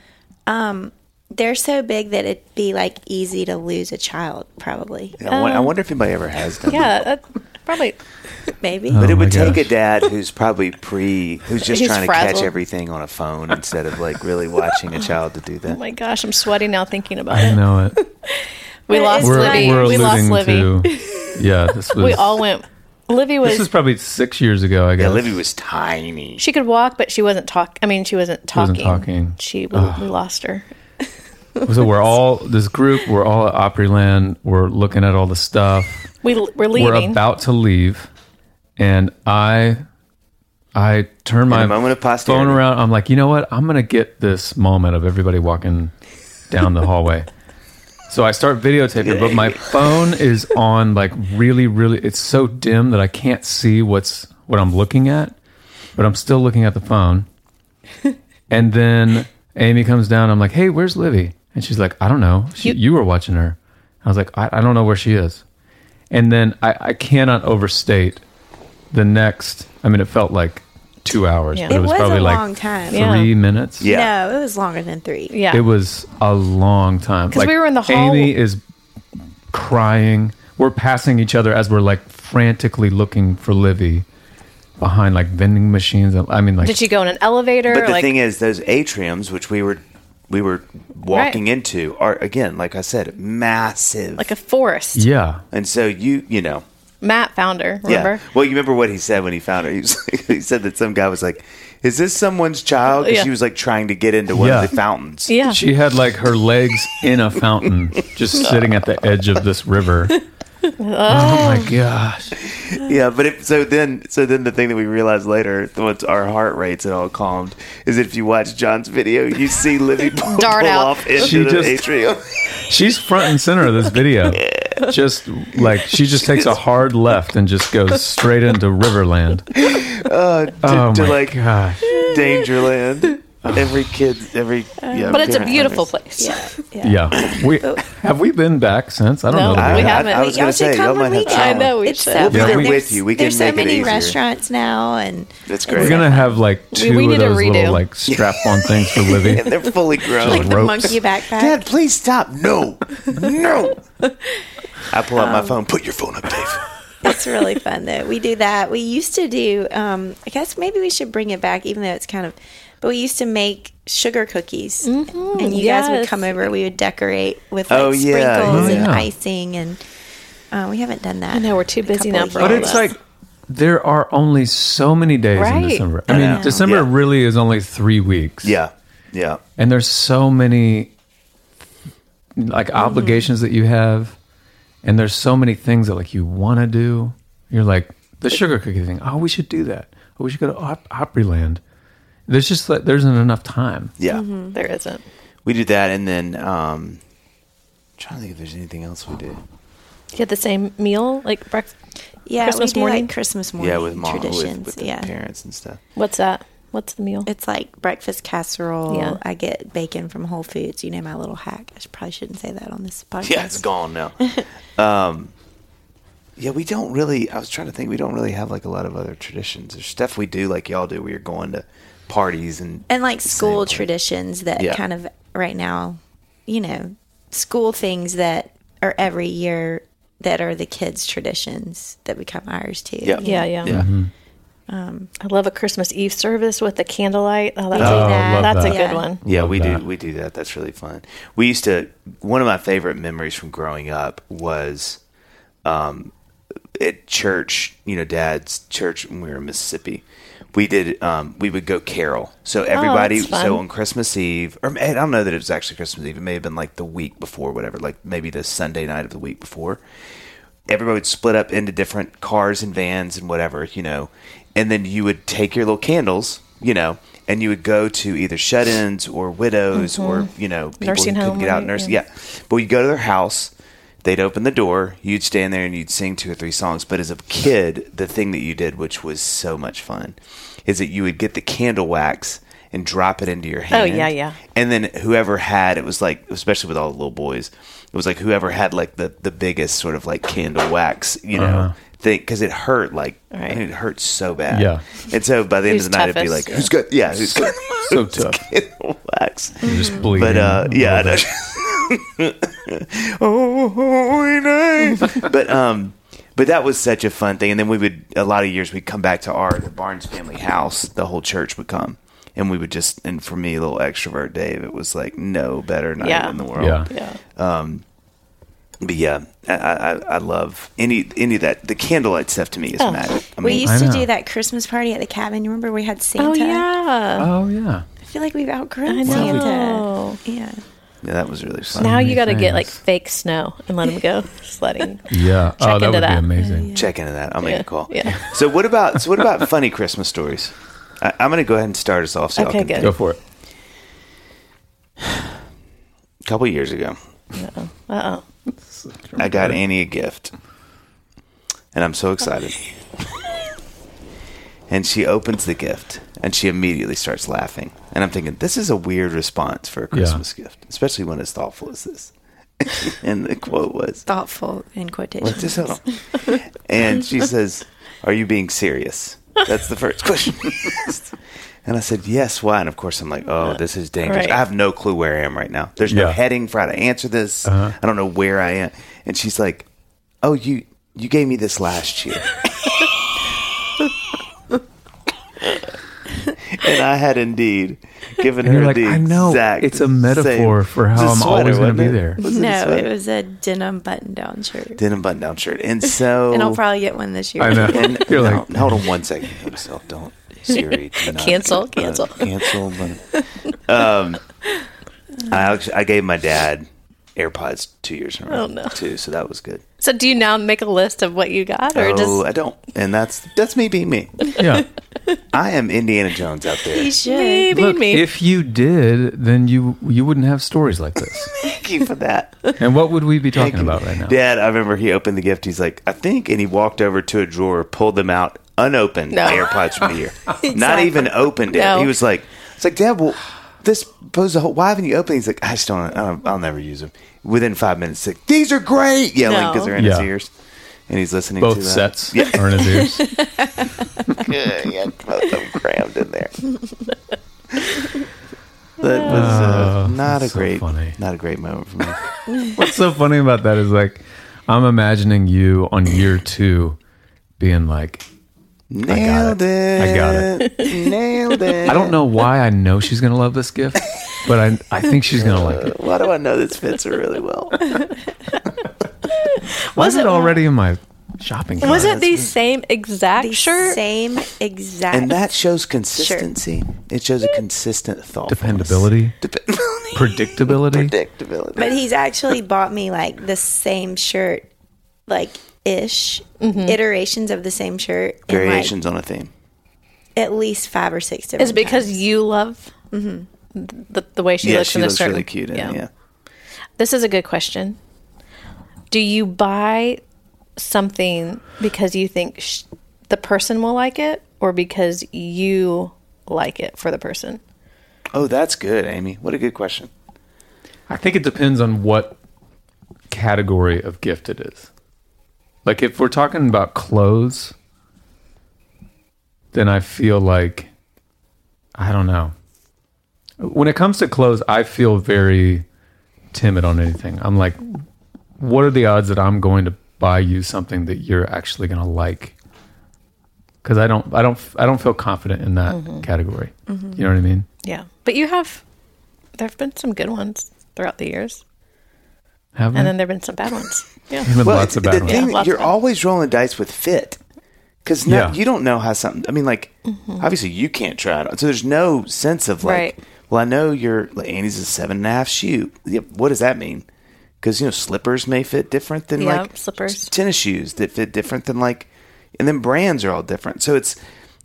They're so big that it'd be like easy to lose a child, probably. I wonder if anybody ever has done. Yeah, that, probably. Maybe. But it Oh my would take a gosh. dad who's probably who's just He's trying to catch frazzled. everything on a phone instead of like really watching a child to do Oh that. my gosh, I'm sweating now thinking about I it. know it. We But lost it's We're, Livy. we're We lost alluding Livy. to. Yeah, this was. We all went. Livy This was was. probably 6 years ago, I guess. Yeah, Livy was tiny. She could walk, but she wasn't talk. I mean, she wasn't talking. talking. We lost her. So we're all this group. We're all at Opryland. We're looking at all the stuff. We're We're leaving. about to leave, and I turn my a moment of posterity. phone around. I'm like, you know what? I'm gonna get this moment of everybody walking down the hallway. So I start videotaping, but my phone is on like really, really. It's so dim that I can't see what I'm looking at, but I'm still looking at the phone. And then Amy comes down. I'm like, hey, where's Livy? And she's like, I don't know. You were watching her. I was like, I don't know where she is. And then I cannot overstate the next. I mean, it felt like 2 hours, Yeah. but it was It was probably a like long time. Yeah. 3 minutes. Yeah. No, it was longer than 3. Yeah. It was a long time. 'Cause we were in the hall- Amy is crying. We're passing each other as we're like frantically looking for Livy behind like vending machines. I mean, like Did she go in an elevator? But the like, thing is, those atriums, which we were walking Right. into, are again, like I said, massive. like a forest. yeah. And so you know, Matt found her. Remember? yeah. Well, you remember what he said when he found her? He said that some guy was like, "Is this someone's child?" 'Cause Yeah. she was like trying to get into one Yeah. of the fountains. Yeah. She had like her legs in a fountain, just sitting at the edge of this river. Oh my gosh! Yeah, but so then the thing that we realized later, once our heart rates had all calmed, is that if you watch John's video, you see Livy pull Dart out. off into She the just- atrium. She's front and center of this video. Just like she just takes a hard left and just goes straight into Riverland. To Oh my like gosh! Dangerland. Every kid, yeah. But it's a parent beautiful members. place. Yeah, have we been back since? I don't No, know. that we have. haven't. I was Y'all going to say, should come y'all when might we have can. I know, we It's should. so Yeah, we'll be fun. there There's- with you. We can There's so make it many easier. restaurants now, and That's We're great. gonna have like two we of need a those redo. little like strap-on things for Livy. And they're fully grown. like the ropes. monkey backpack. Dad, please stop. No. No. I pull out my phone. Put your phone up, Dave. It's really fun though. We do that. We used to do. I guess maybe we should bring it back, even though it's kind of. But we used to make sugar cookies, and you guys would yes. come over. We would decorate with like Oh, yeah. sprinkles Oh, and yeah. icing, and we haven't done that. I know we're too busy couple now of for years. all But it's that. like there are only so many days in Right. December. I mean, know. December Yeah. really is only 3 weeks. Yeah. Yeah. And there's so many like obligations that you have, and there's so many things that like you want to do. You're like the sugar cookie thing. Oh, we should do that. Oh, we should go to Opryland. There's just like there isn't enough time. Yeah. There isn't. We do that, and then trying to think if there's anything else we do. You had the same meal, like breakfast. Yeah, Christmas we do morning? like Christmas morning Yeah, with mom, traditions. with the yeah, parents and stuff. What's that? What's the meal? it's like breakfast casserole. Yeah. I get bacon from Whole Foods. You know my little hack. Probably shouldn't say that on this podcast. Yeah, it's gone now. Yeah, we don't really. I was trying to think. We don't really have like a lot of other traditions. There's stuff we do like y'all do. We are going to parties and And like school place. traditions that Yeah. kind of right now, school things that are every year that are the kids' traditions that become ours too. Yeah. Yeah, yeah. Yeah. I love a Christmas Eve service with the candlelight. Oh, that's, do that. love that's a that. good one. Yeah, Love we that. do. We do that. That's really fun. We used to. One of my favorite memories from growing up was at church. Dad's church when we were in Mississippi. We did. We would go carol. So everybody. that's fun. So on Christmas Eve, or I don't know that it was actually Christmas Eve. It may have been like the week before, whatever. Like maybe the Sunday night of the week before. Everybody would split up into different cars and vans and whatever, and then you would take your little candles you know, and you would go to either shut-ins or widows or, you know, people Nursing who couldn't home, get out right? nursing. Yeah. But you go to their house, they'd open the door, you'd stand there and you'd sing 2 or 3 songs. But as a kid, the thing that you did, which was so much fun, is that you would get the candle wax and drop it into your hand. Oh, yeah. And then whoever had, it was like, especially with all the little boys, it was like whoever had like the biggest sort of like candle wax, you know, thing, because it hurt like, Right. I mean, it hurt so bad. Yeah. And so by the end Who's of the night, it'd be like, toughest? who's got So tough. candle wax. Just bleeding. But yeah, I know. But that was such a fun thing. And then we would, a lot of years, we'd come back to the Barnes family house. The whole church would come. And we would just, and for me, a little extrovert Dave, it was like no better night Yeah. in the world. Yeah. But yeah, I love any of that. The candlelight stuff to me is magic. I We mean, used to know. do that Christmas party at the cabin. You remember we had Santa? Oh, yeah. Oh, yeah. I feel like we've outgrown I know. Santa. Yeah. yeah, that was really fun. Now you got to get like things. fake snow and let them go sledding. Yeah. Oh, that into would be that. amazing. Check into that. I'll make a call. Yeah. So what about funny Christmas stories? I'm going to go ahead and start us off. So Okay, y'all can good. think. Go for it. A couple years ago, Uh-oh. I got Annie a gift, and I'm so excited. And she opens the gift, and she immediately starts laughing. And I'm thinking, this is a weird response for a Christmas gift, especially when as thoughtful as this. And the quote was, Thoughtful in "Well, quotations. just hold on." And she says, "Are you being serious?" That's the first question. And I said, "Yes, why?" And of course, I'm like, "Oh, this is dangerous. Right. I have no clue where I am right now. There's no Yeah. heading for how to answer this. I don't know where I am." And she's like, "Oh, you gave me this last year." And I had indeed given And her you're like, the I know. exact It's a metaphor same- for It was how a I'm sweater, always going to wasn't be it? there. Was it a No, sweater? it was a denim button-down shirt. Denim button-down shirt. And so... And I'll probably get one this year. I know. And You're no, like, hold on one second. Yourself, don't Siri. Do not Cancel. cancel. I gave my dad AirPods 2 years in a row. Oh, no. Too, so that was good. So do you now make a list of what you got, or Oh, just I don't, and that's me being me. yeah. I am Indiana Jones out there. You should. maybe Look, me? if you did, then you wouldn't have stories like this. Thank you for that. And what would we be Thank talking you. about right now? Dad, I remember he opened the gift. He's like, I think, and he walked over to a drawer, pulled them out, unopened No. AirPods from the year, not even opened it. No. He was like, "It's like, Dad, well, this poses a whole. Why haven't you opened?" He's like, "I just don't. I'll never use them." Within 5 minutes, like, "These are great!" Yelling No. because they're in his Yeah. ears, and he's listening Both to that. sets Yeah, are in his ears. yeah, both of them crammed in there. That was not a that's so great, funny. not a great moment for me. What's so funny about that is like, I'm imagining you on year 2 being like, Nailed it. I got it. Nailed it. I don't know why I know she's going to love this gift, but I think she's going to like it. Why do I know this fits her really well? Why is it already in my shopping cart? was it the same exact The shirt? same exact. And that shows consistency. It shows a consistent thoughtfulness. Dependability, Dependability. predictability. Predictability. But he's actually bought me like the same shirt, like ish iterations of the same shirt, in, like, Variations on a theme. at least 5 or 6 different. Is it because times. you love the way she Yeah, looks she in the looks shirt? really cute in it, yeah. This is a good question. Do you buy something because you think the person will like it, or because you like it for the person? Oh, that's good, Amy. What a good question. I think it depends on what category of gift it is. Like if we're talking about clothes, then I feel like, I don't know. When it comes to clothes, I feel very timid on anything. I'm like, what are the odds that I'm going to buy you something that you're actually going to like? Because I don't feel confident in that category. You know what I mean? Yeah, but there have been some good ones throughout the years, Have and we? then there've been some bad ones. Yeah, There's been lots of bad the ones. thing, Yeah, lots you're of bad. always rolling dice with fit. Because Yeah. you don't know how something, I mean, like, obviously you can't try it on. So there's no sense of like, Right. well, I know like, Annie's a 7.5 shoe. Yep, what does that mean? Because, slippers may fit different than Yeah, like slippers. tennis shoes that fit different than like, and then brands are all different. So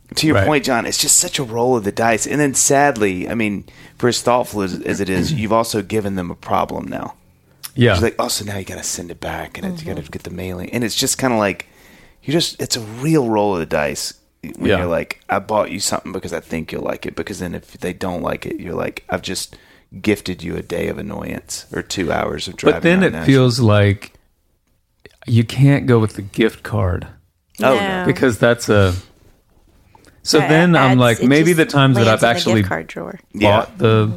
to your Right. point, John, it's just such a roll of the dice. And then sadly, I mean, for as thoughtful as it is, you've also given them a problem now. Yeah. She's like, oh, so now you got to send it back and you got to get the mailing. And it's just kind of like, it's a real roll of the dice when Yeah. you're like, I bought you something because I think you'll like it. Because then if they don't like it, you're like, I've just gifted you a day of annoyance or 2 hours of driving. But then around it Nashville. feels like you can't go with the gift card Oh, No. because that's a. So It then I'm adds- like, it maybe just the times that lands I've in the actually gift card drawer. bought the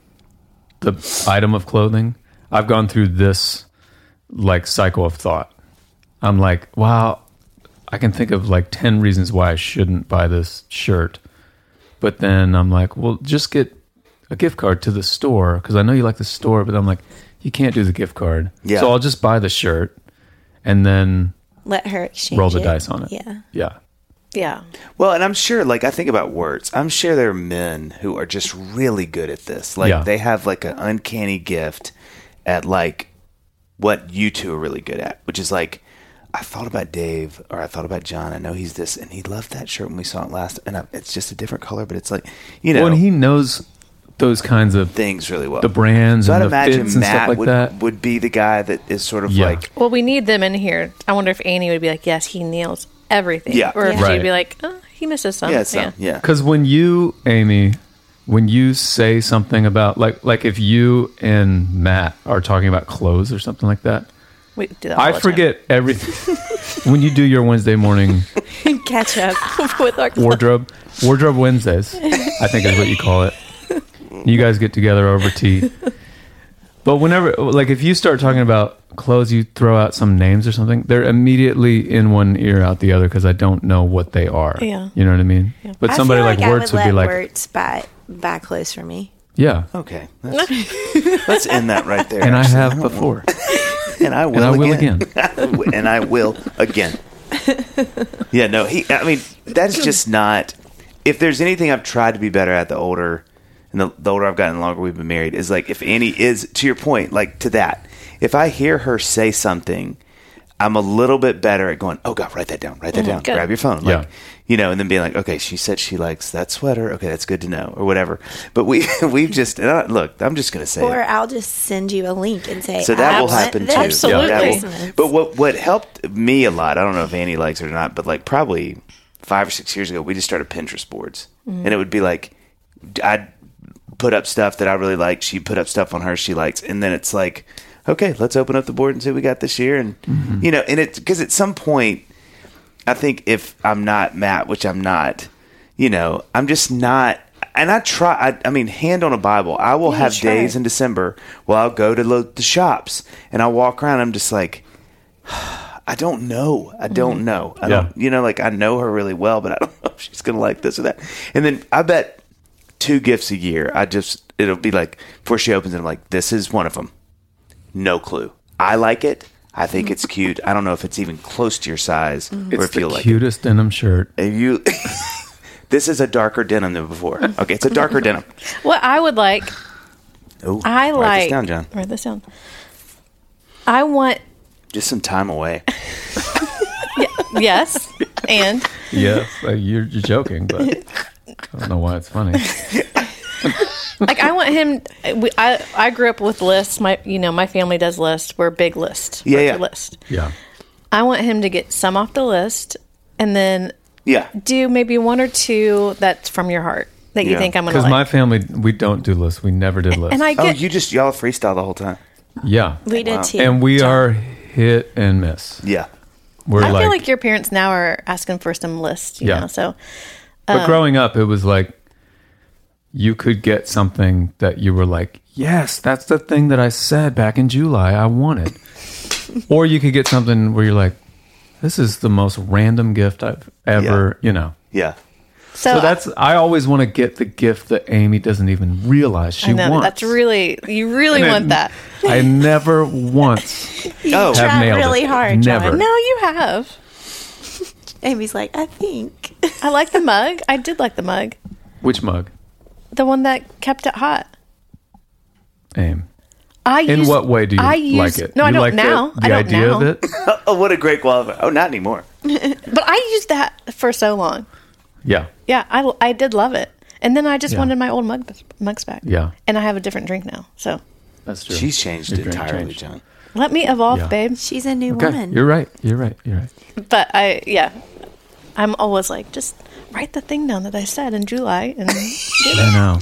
item of clothing, I've gone through this like cycle of thought. I'm like, wow, I can think of like 10 reasons why I shouldn't buy this shirt. But then I'm like, well, just get a gift card to the store because I know you like the store, but I'm like, you can't do the gift card. Yeah. So I'll just buy the shirt and then Let her exchange roll the it. dice on it. Yeah. Yeah. Yeah. Well, and I'm sure, like, I think about words. I'm sure there are men who are just really good at this. Like, Yeah. they have, like, an uncanny gift at, like, what you two are really good at, which is, like, I thought about Dave or I thought about John. I know he's this, and he loved that shirt when we saw it last. And it's just a different color, but it's like, you know, Well, and he knows those kinds of things really well. the brands So I'd and the imagine fits and Matt stuff like would, that. would be the guy that is sort of Yeah. like, Well, we need them in here. I wonder if Annie would be like, yes, he nails everything. Yeah. Or if Yeah. she'd be Right. like, oh, he misses some. yeah. Because when you, Amy, when you say something about like if you and Matt are talking about clothes or something like that, We do that all I the forget everything. When you do your Wednesday morning Catch up. time. With our wardrobe Wednesdays, I think is what you call it. You guys get together over tea. But whenever, like, if you start talking about clothes, you throw out some names or something, they're immediately in one ear, out the other, because I don't know what they are. Yeah. You know what I mean? But somebody I like feel Wirtz would be like, Wirtz buy clothes for me. yeah. Okay. Let's end that right there. And I actually. have don't before. And I will, And I will again. And I will again. Yeah, no, I mean, that's just not. If there's anything I've tried to be better at, the older I've gotten, the longer we've been married, is like if Annie is, to your point, like to that, if I hear her say something, I'm a little bit better at going, oh God, write that down, good. grab your phone. Yeah. Like, you know, and then being like, okay, she said she likes that sweater. Okay, that's good to know, or whatever. But we've just, look, I'm just going to say Or it. I'll just send you a link and say, So that I will want happen this too. Absolutely. Yeah, for Christmas. But what helped me a lot, I don't know if Annie likes it or not, but like probably 5 or 6 years ago, we just started Pinterest boards. And it would be like, I'd put up stuff that I really like. She'd put up stuff on hers she likes. And then it's like, okay, let's open up the board and see what we got this year. And, you know, and it's because at some point, I think if I'm not Matt, which I'm not, you know, I'm just not. And I try, I mean, hand on a Bible, I will have try. days in December where I'll go to the shops and I'll walk around. I'm just like, I don't know. I don't know. I don't, you know, like I know her really well, but I don't know if she's going to like this or that. And then I bet 2 gifts a year, it'll be like, before she opens it, I'm like, this is one of them. No clue. I like it. I think it's cute. I don't know if it's even close to your size or It's if the you'll like it. cutest denim shirt. If you, this is a darker denim than before. Okay, it's a darker denim. What I would like, Oh, I write like. this down, John. Write this down. I want, Just some time away. yes, and Yes, you're joking, but I don't know why it's funny. like I want him. I grew up with lists. My family does lists. We're big list. Yeah, yeah. List. Yeah. I want him to get some off the list, and then Yeah. do maybe 1 or 2 that's from your heart that you Yeah. think I'm going to Because like. my family, we don't do lists. We never did lists. And I Oh, get y'all freestyle the whole time. yeah. We did too. And we are hit and miss. Yeah. We're I like, feel like your parents now are asking for some lists, you Yeah. know. So but growing up, it was like you could get something that you were like, yes, that's the thing that I said back in July I wanted. Or you could get something where you're like, this is the most random gift I've ever, you know. Yeah. So I always want to get the gift that Amy doesn't even realize she I know wants. that's really you really And want that. I never once Oh, have tried nailed really it. hard, Never. John. No, you have. Amy's like, I think. I like the mug. I did like the mug. Which mug? The one that kept it hot. Aim. In what way do you like it? No, I You don't like now. The I don't idea now. of it? Oh, what a great qualifier. Oh, not anymore. But I used that for so long. Yeah. Yeah, I did love it. And then I just Yeah. wanted my old mugs back. Yeah. And I have a different drink now. So That's true. She's changed Your drink entirely, changed. John. let me evolve, Yeah. babe. She's a new Okay. woman. You're right. You're right. But I'm always like, just write the thing down that I said in July and I know.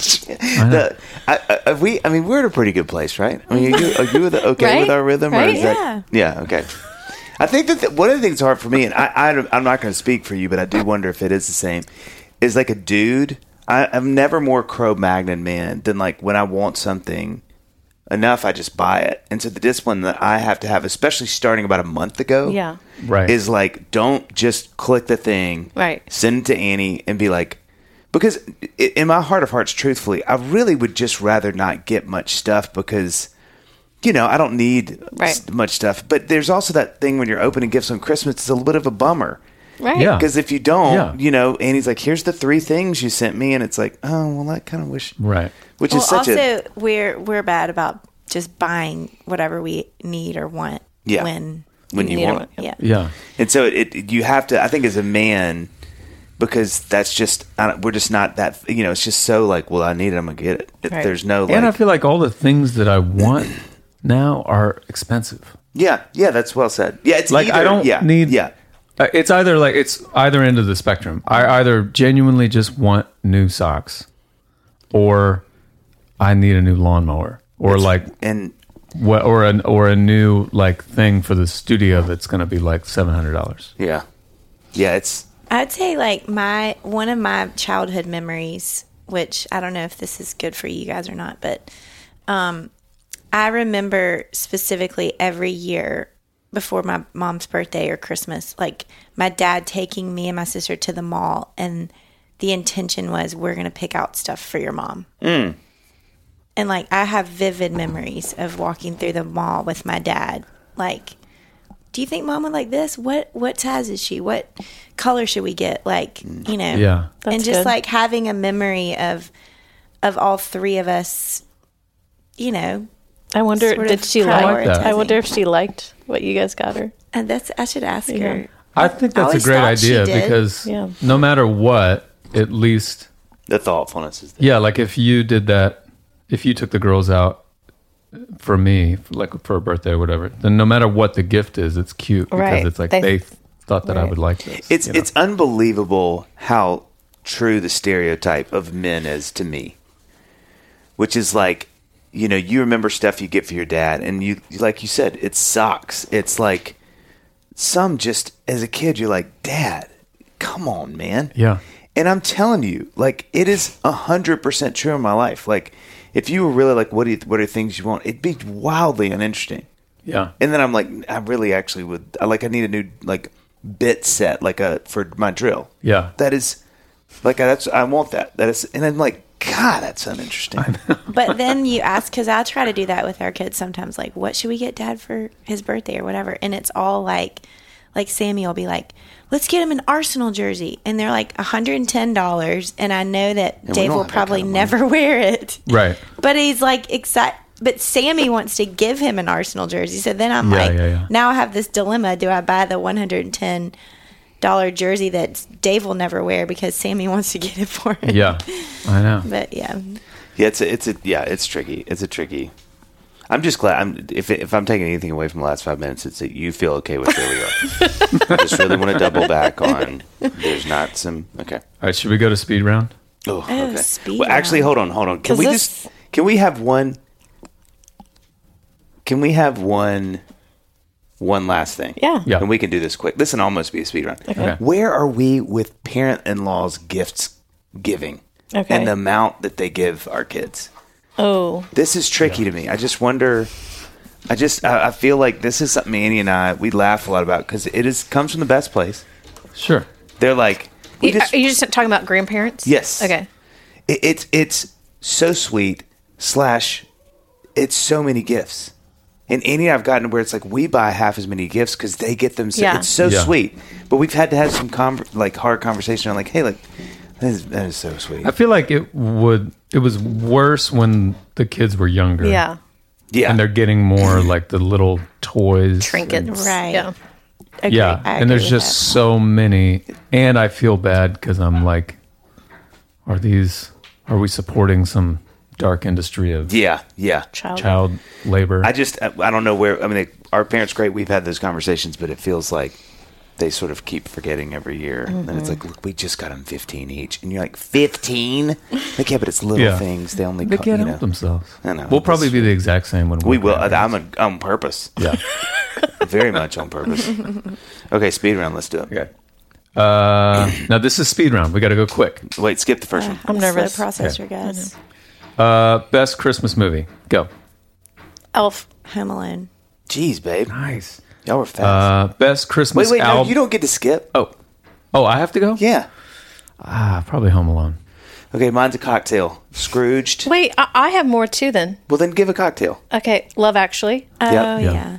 We're in a pretty good place, right? I mean, are you okay Right? with our rhythm? Or Right? is that, yeah, okay. I think that one of the things hard for me, and I'm not going to speak for you, but I do wonder if it is the same, is like a dude. I'm never more Cro-Magnon man than like when I want something enough, I just buy it. And so the discipline that I have to have, especially starting about a month ago, Yeah. Right. is like, don't just click the thing, Right. send it to Annie and be like, because in my heart of hearts, truthfully, I really would just rather not get much stuff because, I don't need much stuff. But there's also that thing when you're opening gifts on Christmas, it's a little bit of a bummer. Right. Yeah. Because if you don't, Annie's like, here's the 3 things you sent me. And it's like, oh, well, I kind of wish. Right. Which Well, is such also, we're bad about just buying whatever we need or want Yeah. when you need want it. it. Yeah. Yeah. And so you have to, I think as a man, because that's just, we're just not that, it's just so like, well, I need it, I'm going to get it. Right. There's no And I like, feel like all the things that I want now are expensive. yeah, that's well said. Yeah, it's Like, either, I don't need. Yeah. It's either end of the spectrum. I either genuinely just want new socks, or I need a new lawnmower, or And or a new like thing for the studio that's going to be like $700. yeah, it's, I'd say like one of my childhood memories, which I don't know if this is good for you guys or not, but I remember specifically every year before my mom's birthday or Christmas, like my dad taking me and my sister to the mall, and the intention was we're going to pick out stuff for your mom. And like I have vivid memories of walking through the mall with my dad, like, do you think mom would like this? What size is she? What color should we get? Like, Yeah. and That's just good. like having a memory of all 3 of us, I wonder, sort did of she like? that. I wonder if she liked what you guys got her. and I should ask her. I think that's a always great thought she idea did. because Yeah. no matter what, at least, the thoughtfulness is there. yeah, like if you did that, if you took the girls out for me, like for a birthday or whatever, then no matter what the gift is, it's cute because Right. it's like They- they thought that I Right. would like this. It's unbelievable how true the stereotype of men is to me, which is like, you remember stuff you get for your dad, and you, like you said, it's socks. It's like some just as a kid, you're like, Dad, come on, man. Yeah. And I'm telling you, like, it is 100% true in my life. Like, if you were really like, what are things you want? It'd be wildly uninteresting. Yeah. And then I'm like, I really actually would. I need a new like bit set, for my drill. Yeah. That is like I want that. That is, and I'm like, God, that's uninteresting. But then you ask, because I try to do that with our kids sometimes, like, what should we get Dad for his birthday or whatever? And it's all like Sammy will be like, let's get him an Arsenal jersey. And they're like $110. And I know that we Dave don't will have that probably kind of money. never wear it. Right. But he's like excited. But Sammy wants to give him an Arsenal jersey. So then I'm Yeah. now I have this dilemma. Do I buy the $110 jersey that Dave will never wear because Sammy wants to get it for him? Yeah. I know. But yeah. Yeah, it's tricky. It's a tricky. I'm just glad. If I'm taking anything away from the last 5 minutes, it's that you feel okay with where we are. I just really want to double back on. There's not some. Okay. All right. Should we go to speed round? Oh, okay. speed Well, actually, round. hold on. Can 'Cause we this- Can we have one? Can we have one last thing? Yeah. Yeah. And we can do this quick. This can almost be a speed run. Okay. Where are we with parent-in-law's gifts giving? Okay. And the amount that they give our kids. Oh, This is tricky to me. I just wonder. I feel like this is something Annie and we laugh a lot about because comes from the best place. Sure. They're like, are you just talking about grandparents? Yes. Okay. It's so sweet / it's so many gifts. And Annie and I've gotten to where it's like we buy half as many gifts because they get them. Yeah. It's so Yeah. sweet. But we've had to have some hard conversation on like, hey, like that is so sweet. I feel like it was worse when the kids were younger. Yeah. Yeah. And they're getting more like the little toys. Trinkets. Right. Yeah. agree. Yeah, I and there's agree with just that. so many, and I feel bad because I'm like, are we supporting some dark industry of Yeah. child labor? I don't know where. I mean, our parents great. We've had those conversations, but it feels like they sort of keep forgetting every year. And it's like, look, we just got them 15 each, and you're like 15. Like, yeah, but it's little things. They only They can't help themselves. I know. We'll probably be the exact same when We will. grandparents. I'm on purpose. Yeah. Very much on purpose. Okay, speed round. Let's do it. Okay. Now this is speed round. We got to go quick. Wait, skip the first one. I'm nervous. Slow processor, guys. Best Christmas movie. Go. Elf. Home Alone. Jeez, babe. Nice. Y'all were fast. Best Christmas wait, no, album. you don't get to skip. Oh, I have to go. Yeah. Probably Home Alone. Okay, mine's a cocktail. Scrooged. Wait, I have more too then. Well, then give a cocktail. Okay, Love Actually. Oh, Yep. yeah.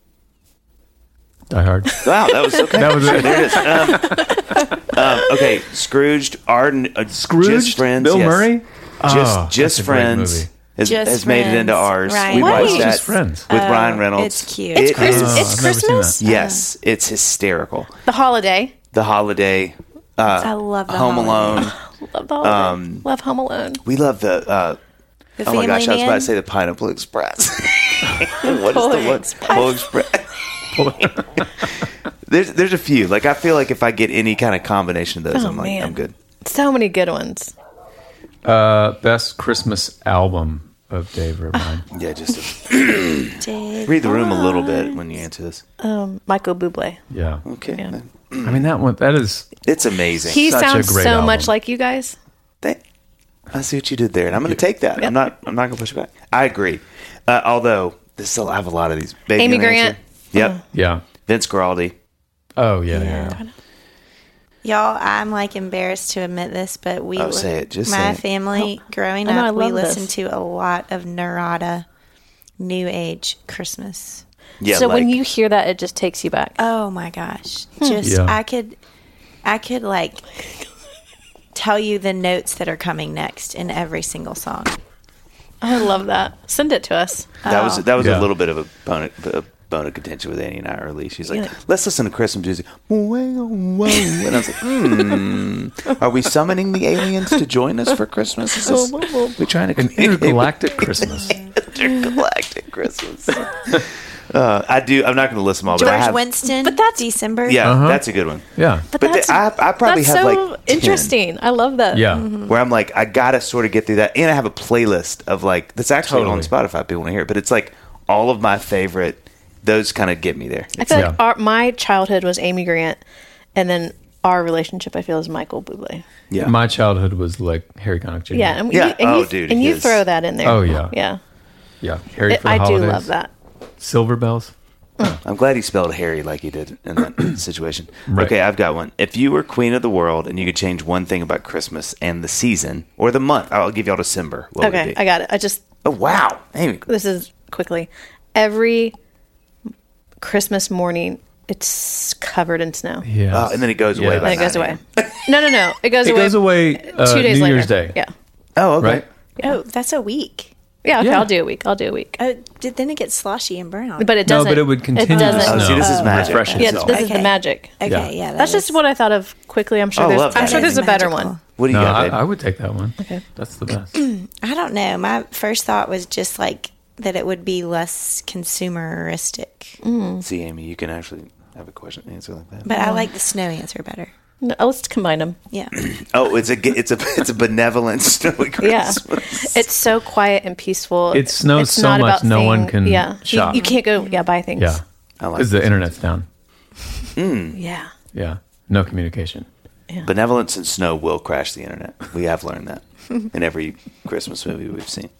Die Hard. Wow, that was okay. That was it. There it is. Okay, Scrooged. Scrooge. Just Friends. Bill yes. Murray. Just that's a great Friends movie. has made it into ours. Ryan We watched Reynolds. that Just Friends. with Ryan Reynolds. It's cute. It's It Christmas. is- It's I've never seen Christmas. Yes, it's hysterical. The Holiday. The Holiday. I love the Home Holiday. Alone. Love the Holiday. Love Home Alone. We love the. The Oh my Family gosh, I was Man. about to say the Pineapple Express. What is the one? Polar Express. There's a few. Like, I feel like if I get any kind of combination of those, Oh, I'm like, man. I'm good. So many good ones. Best Christmas album of Dave or mine. Yeah, just Dave read the room a little bit when you answer this. Michael Bublé. Yeah. Okay. Yeah. I mean, that is. It's amazing. He Such a sounds great so album. much like you guys. I see what you did there, and I'm going to take that. Yep. I'm not going to push it back. I agree. Although I have a lot of these. Baby Amy and Nancy. Grant. Yep. Yeah. Vince Guaraldi. Oh yeah. Y'all, I'm like embarrassed to admit this, but Say it. Just my say it. family growing I know, I up, we love this. listened to a lot of Narada New Age Christmas. Yeah. so when like- you hear that, it just takes you back. Oh my gosh. Just Yeah. I could like tell you the notes that are coming next in every single song. I love that. Send it to us. That was Yeah. a little bit of a bone of contention with Annie and I early. She's like, Yeah. let's listen to Christmas music. Whoa, whoa. And I was like, are we summoning the aliens to join us for Christmas? Is this, we trying to communicate with Intergalactic Christmas. intergalactic Christmas? I'm not going to list them all, but I George have. Winston, But that's- December. Yeah, that's a good one. Yeah. But But that's, I probably that's have so like 10. interesting. I love that. Yeah. Where I'm like, I gotta sort of get through that, and I have a playlist of like that's actually on Totally. Spotify. People want to hear it, but it's like all of my favorite. Those kind of get me there. I feel Yeah. like my childhood was Amy Grant, and then our relationship, I feel, is Michael Bublé. Yeah, My childhood was like Harry Connick Jr. Yeah, and Yeah. you, and Oh, you, dude, and you his- throw that in there. Oh, yeah. yeah. Yeah. Harry for the I do holidays. love that. Silver Bells. I'm glad he spelled Harry like he did in that situation. Right. Okay, I've got one. If you were queen of the world and you could change one thing about Christmas and the season or the month, I'll give y'all December. What would it Okay, be? I got it. Oh wow, Amy. This is quickly. Every Christmas morning, it's covered in snow. Yeah. And then it goes away. Yeah. By And it goes 9 away. a.m. No. It goes It away. goes away 2 days New later. Year's Day. Yeah. Oh, okay. Right? Oh, that's a week. Yeah, okay, Yeah. I'll do a week. Oh, then it gets sloshy and brown. But it No, doesn't. but it would continue to doesn't. snow. Oh, see, this is magic. Refreshing Yeah, itself. this is the Okay. magic. Okay, yeah. That's just what I thought of quickly. I'm sure I there's. love I'm that. sure there's a better Magical. one. What do you No, got, babe? I would take that one. Okay. That's the best. I don't know. My first thought was just like that it would be less consumeristic. See, Amy, you can actually have a question answer like that. But I like the snow answer better. No, let's combine them. Yeah. Oh, it's a benevolent snowy Yeah, Christmas. it's so quiet and peaceful. It snows It's so not much about no one can Yeah, shop. You can't go. Yeah, buy things. Yeah. I like Because the this. internet's down. Yeah. Yeah. No communication. Benevolence and snow will crash the internet. We have learned that in every Christmas movie we've seen.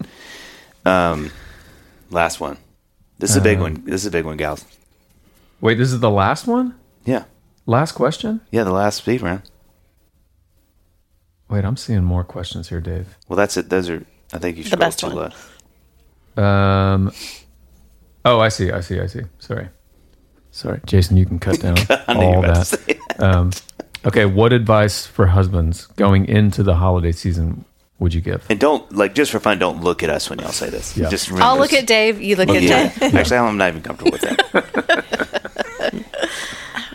Last one. This is a big one. This is a big one, gals. Wait, this is the last one? Yeah. Last question? Yeah, the last speed round. Wait, I'm seeing more questions here, Dave. Well, that's it. Those are, I think you The scrolled best too one. low. Oh, I see. Sorry. Jason, you can cut down I knew you were all about to that. say that. Okay, what advice for husbands going into the holiday season would you give? And don't, like, just for fun, don't look at us when y'all say this. Yeah. Just remember I'll look this. at Dave. You look at Yeah. Dave. Actually, I'm not even comfortable with that.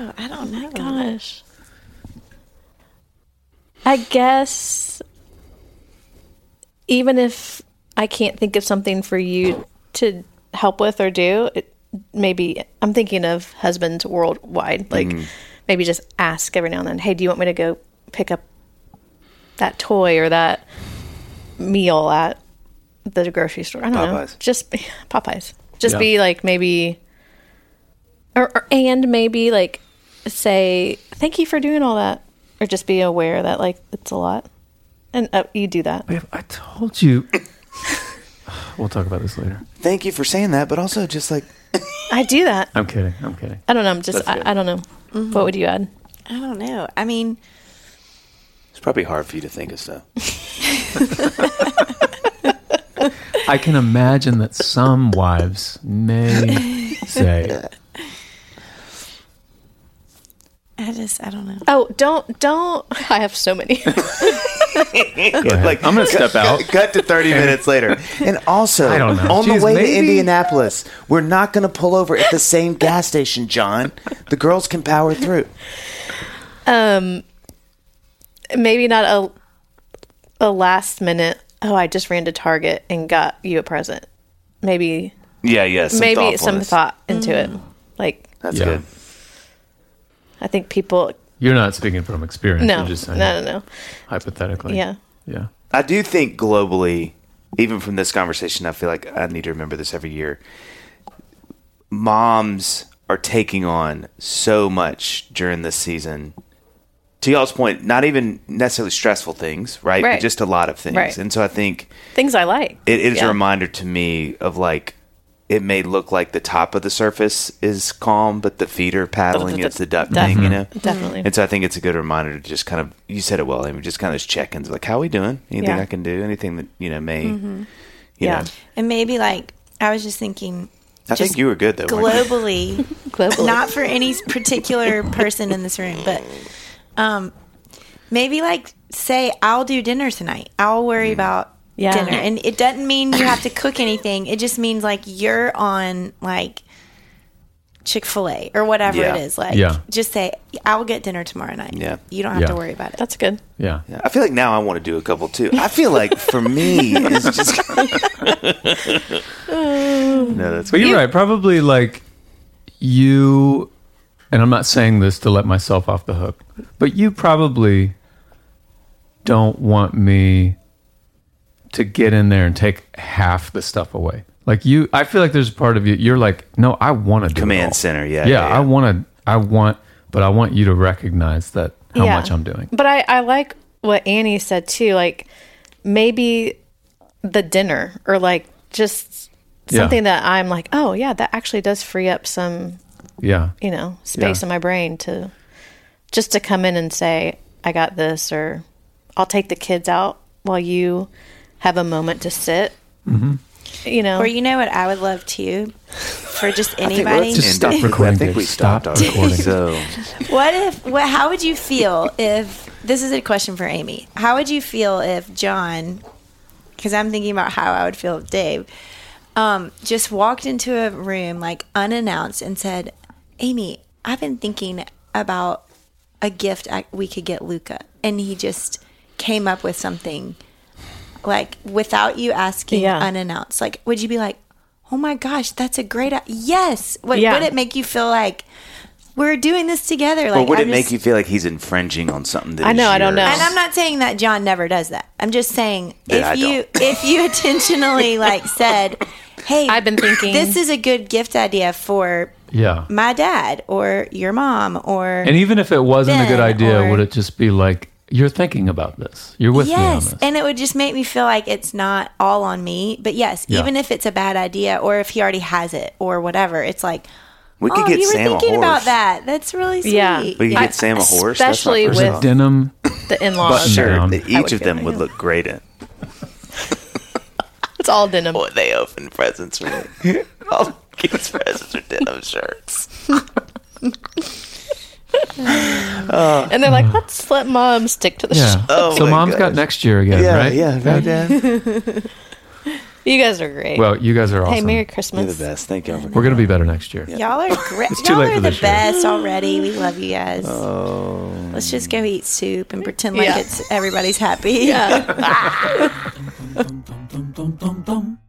guess even if I can't think of something for you to help with or do, maybe I'm thinking of husbands worldwide. Like maybe just ask every now and then, hey, do you want me to go pick up that toy or that meal at the grocery store? I don't know. Just Popeyes. Just be like maybe, and maybe like say, thank you for doing all that. Or just be aware that like it's a lot. And you do that. Babe, I told you. We'll talk about this later. Thank you for saying that, but also just like... I do that. I'm kidding. I don't know. I'm just, I don't know. Mm-hmm. What would you add? I don't know. I mean... It's probably hard for you to think of stuff. I can imagine that some wives may say... I don't know. Oh, don't. I have so many. Like, I'm going to step out. Cut to 30 minutes later. And also, I don't know. on Jeez, the way maybe. to Indianapolis, we're not going to pull over at the same gas station, John. The girls can power through. Maybe not a last minute, oh, I just ran to Target and got you a present. Maybe. Yeah. Maybe some thought into it. Like, That's good. I think people... You're not speaking from experience. No, You're just saying no. Hypothetically. Yeah. I do think globally, even from this conversation, I feel like I need to remember this every year. Moms are taking on so much during this season. To y'all's point, not even necessarily stressful things, right? But just a lot of things. Right. And so I think... Things I like. It is a reminder to me of like, it may look like the top of the surface is calm, but the feet are paddling. It's the duck thing, you know? Definitely. And so I think it's a good reminder to just kind of, you said it well, Amy, just kind of those check-ins, like, how are we doing? Anything I can do? Anything that, may, you know. And maybe like, I was just thinking. I think you were good though. Globally, Globally. not for any particular person in this room, but maybe like say, I'll do dinner tonight. I'll worry about dinner. And it doesn't mean you have to cook anything. It just means like you're on like Chick-fil-A or whatever it is. Like just say, I'll get dinner tomorrow night. Yeah. You don't have to worry about it. That's good. Yeah. I feel like now I want to do a couple too. I feel like for me, it's just... No, that's But you're right. Probably like you, and I'm not saying this to let myself off the hook, but you probably don't want me to get in there and take half the stuff away. Like I feel like there's a part of you, you're like, no, I want to do command it all. center. Yeah. I want you to recognize that how much I'm doing. But I like what Annie said too. Like maybe the dinner or like just something that I'm like, oh yeah, that actually does free up some, space in my brain to come in and say, I got this, or I'll take the kids out while you have a moment to sit. Mm-hmm. Or you know what I would love too, for just anybody. Just stop recording. I think we stopped recording. So, how would you feel if this is a question for Amy? How would you feel if John, because I'm thinking about how I would feel if Dave, just walked into a room like unannounced and said, Amy, I've been thinking about a gift we could get Luca, and he just came up with something. Like, without you asking, unannounced. Like, would you be like, oh my gosh, that's a great yes. Would it make you feel like we're doing this together? Like, or would it make you feel like he's infringing on something that I know, is I don't know. And I'm not saying that John never does that. I'm just saying if you intentionally like said, hey, I've been thinking this is a good gift idea for my dad or your mom, or and even if it wasn't a good idea, or, would it just be like, you're thinking about this, you're with me on this? And it would just make me feel like it's not all on me. But even if it's a bad idea, or if he already has it or whatever, it's like, we could get you were Sam a horse. thinking about that. That's really sweet. Yeah. We could get Sam a horse, especially that's my with denim the in-laws shirt that each of them would look great in. It's all denim. Boy, they open presents for me. All kids' presents are denim shirts. And they're like, let's let mom stick to the show. So mom's got next year again, right? Yeah, right, Dad. You guys are great. Well, you guys are awesome. Hey, Merry You're Christmas. the best. Thank you. We're going to be better next year. Y'all are great. It's too Y'all late are for the this year. best already. We love you guys. Oh. Let's just go eat soup and pretend like Yeah. it's everybody's happy. Yeah. Dum, dum, dum, dum, dum.